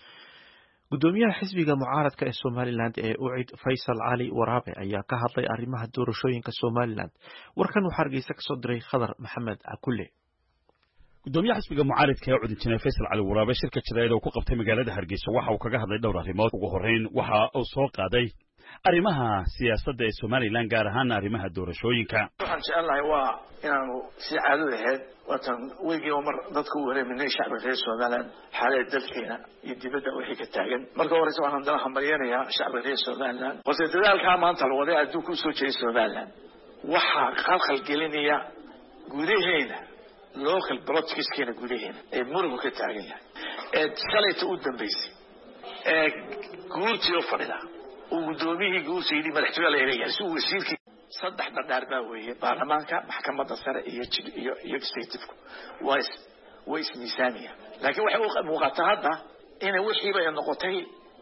gudoomiyaha xisbiga mucaaradka ee Somaliland ee ucid Faysal Cali Waraabe ayaa ka hadlay arrimaha doorashooyinka Somaliland warkan waxa Hargeysa ka soo diray Khadar Maxamed Akulle gudoomiyaha xisbiga mucaaradka ee ucid Injineer Faysal Cali Waraabe shirka jiraayada oo ku qabtay magaalada Hargeysa waxa uu kaga hadlay dhowr arrimood ugu horeyn waxa uu soo qaaday arrimaha siyaasadda ee Somaliland gaar ahaan arrimaha doorashooyinka waxaan jecelahay waa inaanu si caado ahayd watan weygii mar dadku u wareeminay shacabka reer Somaliland xaalada dalkeena iyo dibadda wixii ka taagan marka hore waxaan dalaha mariyanayaa shacabka reer Somaliland qofka dadaalka maanta la waday adduunka u soo jeeday Somaliland waxa qalqal gelinaya gudaheena local politicskeena gudaheena ee murugu ka taagan yahay ee shalayta u dambeysay ee guurtii u fadhida ugudoomihi guusaydi madaxtooyada leeyahay si uu wasiirkii saddex dhadhaar baa weeye baarlamaanka maxkamadda sare iyo iyo iyo executive ways ways miisaaniya laakiin waxa uu muuqata hadda in wixii bay noqotay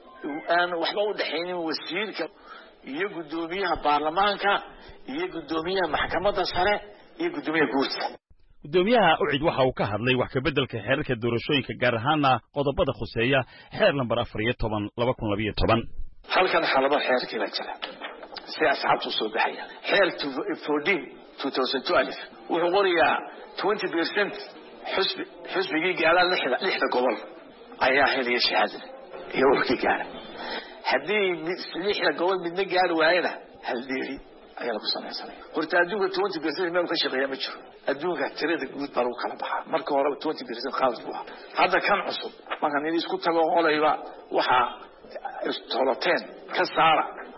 aan waxba u dhaxaynin wasiirka iyo gudoomiyaha baarlamaanka iyo gudoomiyaha maxkamadda sare iyo gudoomiyaha guurta gudoomiyaha ucid waxa uu ka hadlay wax ka bedelka xeerarka doorashooyinka gaar ahaan qodobada khuseeya xeer lambar afar iyo toban laba kun laba iyo toban halkan xalaba xeerkii la jira si asxaabtu soo baxaya xeer fourteen two thousand twelve wuxuu qoriyaa twenty percent xisbi xisbigii gaala lixda lixda gobol ayaa helaya shahaadada iyo wixii gaara haddii lixda gobol midna gaar waayana hal deeri ayaa lagu samaysanaya horta adduunka twenty percent meel ka shaqeeya ma jiro adduunka tirada guud baa lagu kala baxaa marka hore twenty percent qaad buu ahaa hadda kan cusub marka nidii isku tago qolayba waxa toloteen ka saara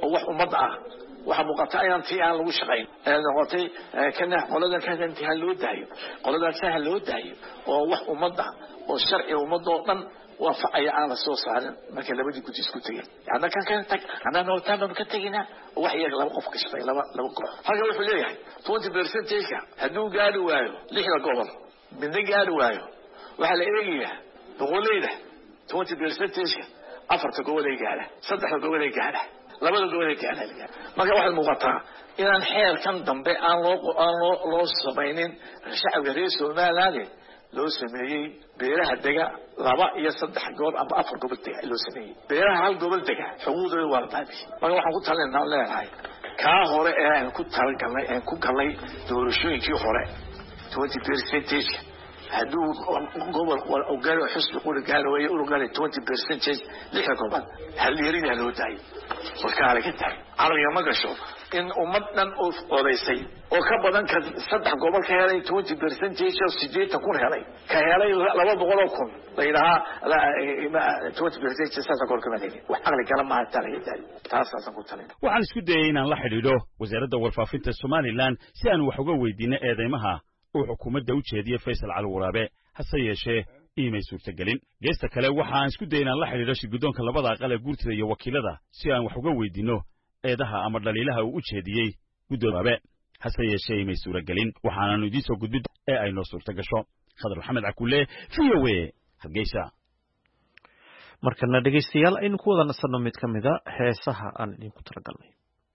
oo wax ummadda ah waxa muuqata ayaan tii aan lagu shaqayn ee noqotay kana qolada kana intii loo daayo qolada saha loo daayo oo wax ummadda oo sharci ummadda oo dhan وفعي أنا صوصان ما كان لابد يكون يسكتين يعني كان كان تك أنا نقول تمام كتجينا وحي لو قف كشفي لو لو حاجة وحي ليه عشرين بالمية تيجا هدو قالوا وايو ليه القبر من ذي قالوا وايو وحلا إيه بقول ليه عشرين بالمية تيجا أفرت قول ليه قاله صدق قول ليه قاله لابد قول ليه قاله ما كان واحد مقطع إلى الحيل كان ضمبي أن لو أن لو لو صبينين الشعب الرئيس وما لاني لو سميه بيرها الدجا لبا يصدح جور أبا أفر قبل تجا لو سميه بيرها هل قبل تجا حوض الوردابي ما هو حقول تلا إنه لا هاي كهورة إيه كنت تلا كلا إيه كنت كلا دورشون كي هورة twenty percent هدو قبل وقالوا حسب يقول قالوا يقولوا قالوا twenty percent ليه قبل هل يريد هلو تاي وكاره كده عربي ما قشوا إن أمتنا أوف أوليسي وكبداً كصدق قبل كهالي twenty percent أو سجيت تكون هالي كهالي لو بقولكم ليلها لا twenty percent ساسا كل كمان وحقل كلام ما هتلاقي تاني تاسا كنت تاني وعن سكدين الله حديده وزارة ورفافين الصومالي لان سأن وحقوا ويدين آدمها وحكومة دوتش هدية فيصل على الورابة هسيا شيء إيمي suurtagelin geesta kale waxaan isku daynaa la xiriiro shirgudoonka labada aqal ee guurtida iyo wakiilada si aan wax uga weydiino eedaha ama dhaliilaha uu u jeediyey gudoomiye hase yeeshee iimay suuragelin waxaananu idin soo gudbid ee ay noo suurta gasho khadar maxamed cakuule V O A Hargeysa markana dhageystayaal aynu ku wada nasanno mid ka mid ah heesaha aan idinku talagalnay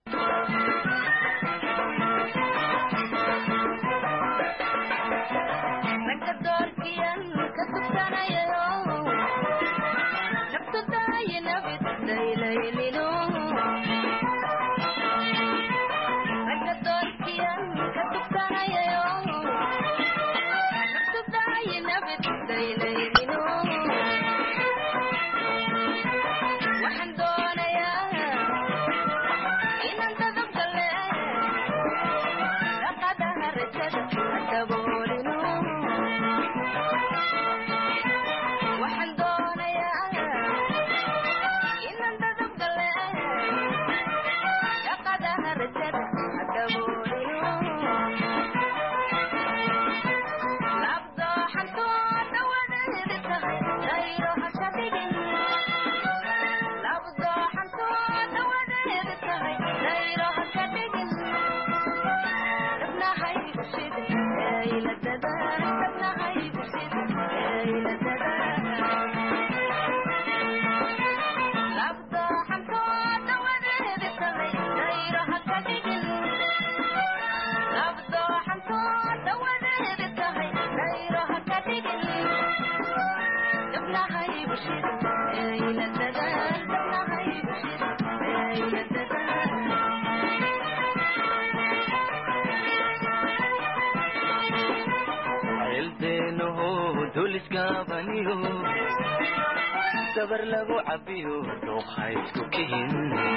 sabar lagu cabiyo dhuuqaysku kihin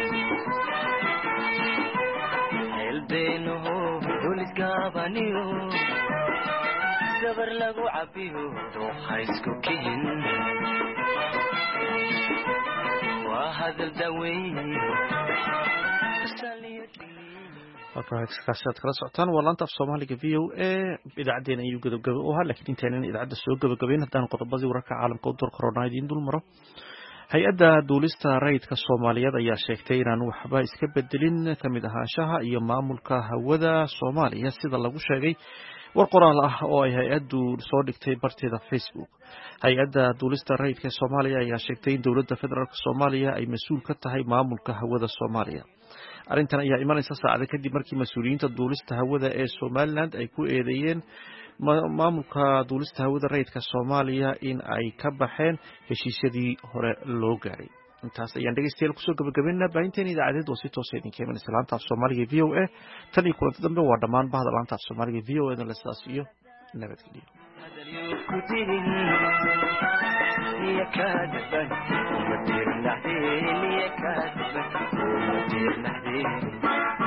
helbeenoho dulisgaabaniyo sabar lagu cabiyo dhuuqaysku kihin waa hadal daweyn halkaas aad kala socotaan waa laanta af soomaaliga V O A idaacaddeen ayuu gabagaba u ahaa laakiin intaynan idaacadda soo gabagabayn haddaan qodobadii wararka caalamka u door korona idiin dul maro hay-adda duulista rayidka soomaaliyeed ayaa sheegtay inaan waxba iska bedelin kamid ahaanshaha iyo maamulka hawada soomaaliya sida lagu sheegay war qoraal ah oo ay hay-addu soo dhigtay barteeda Facebook hay-adda duulista rayidka soomaaliya ayaa sheegtay in dowladda federaalk soomaaliya ay mas-uul ka tahay maamulka hawada soomaaliya arrintan ayaa imanaysa saacada kadib markii mas-uuliyiinta duulista hawada ee Somaliland ay ku eedeeyeen maamulka duulista hawada rayidka Soomaaliya in ay ka baxeen heshiisyadii hore loo gaaray intaas ayaan dhageystayaal kusoo gabagabeynaa baahinteena idaacadeed oo si toos ah idinka imanaysa laanta af Soomaaliga V O A tan iyo kulanti dambe waa dhammaan bahda laanta af Soomaaliga V O A la sidaas iyo nabadgelyo يكاد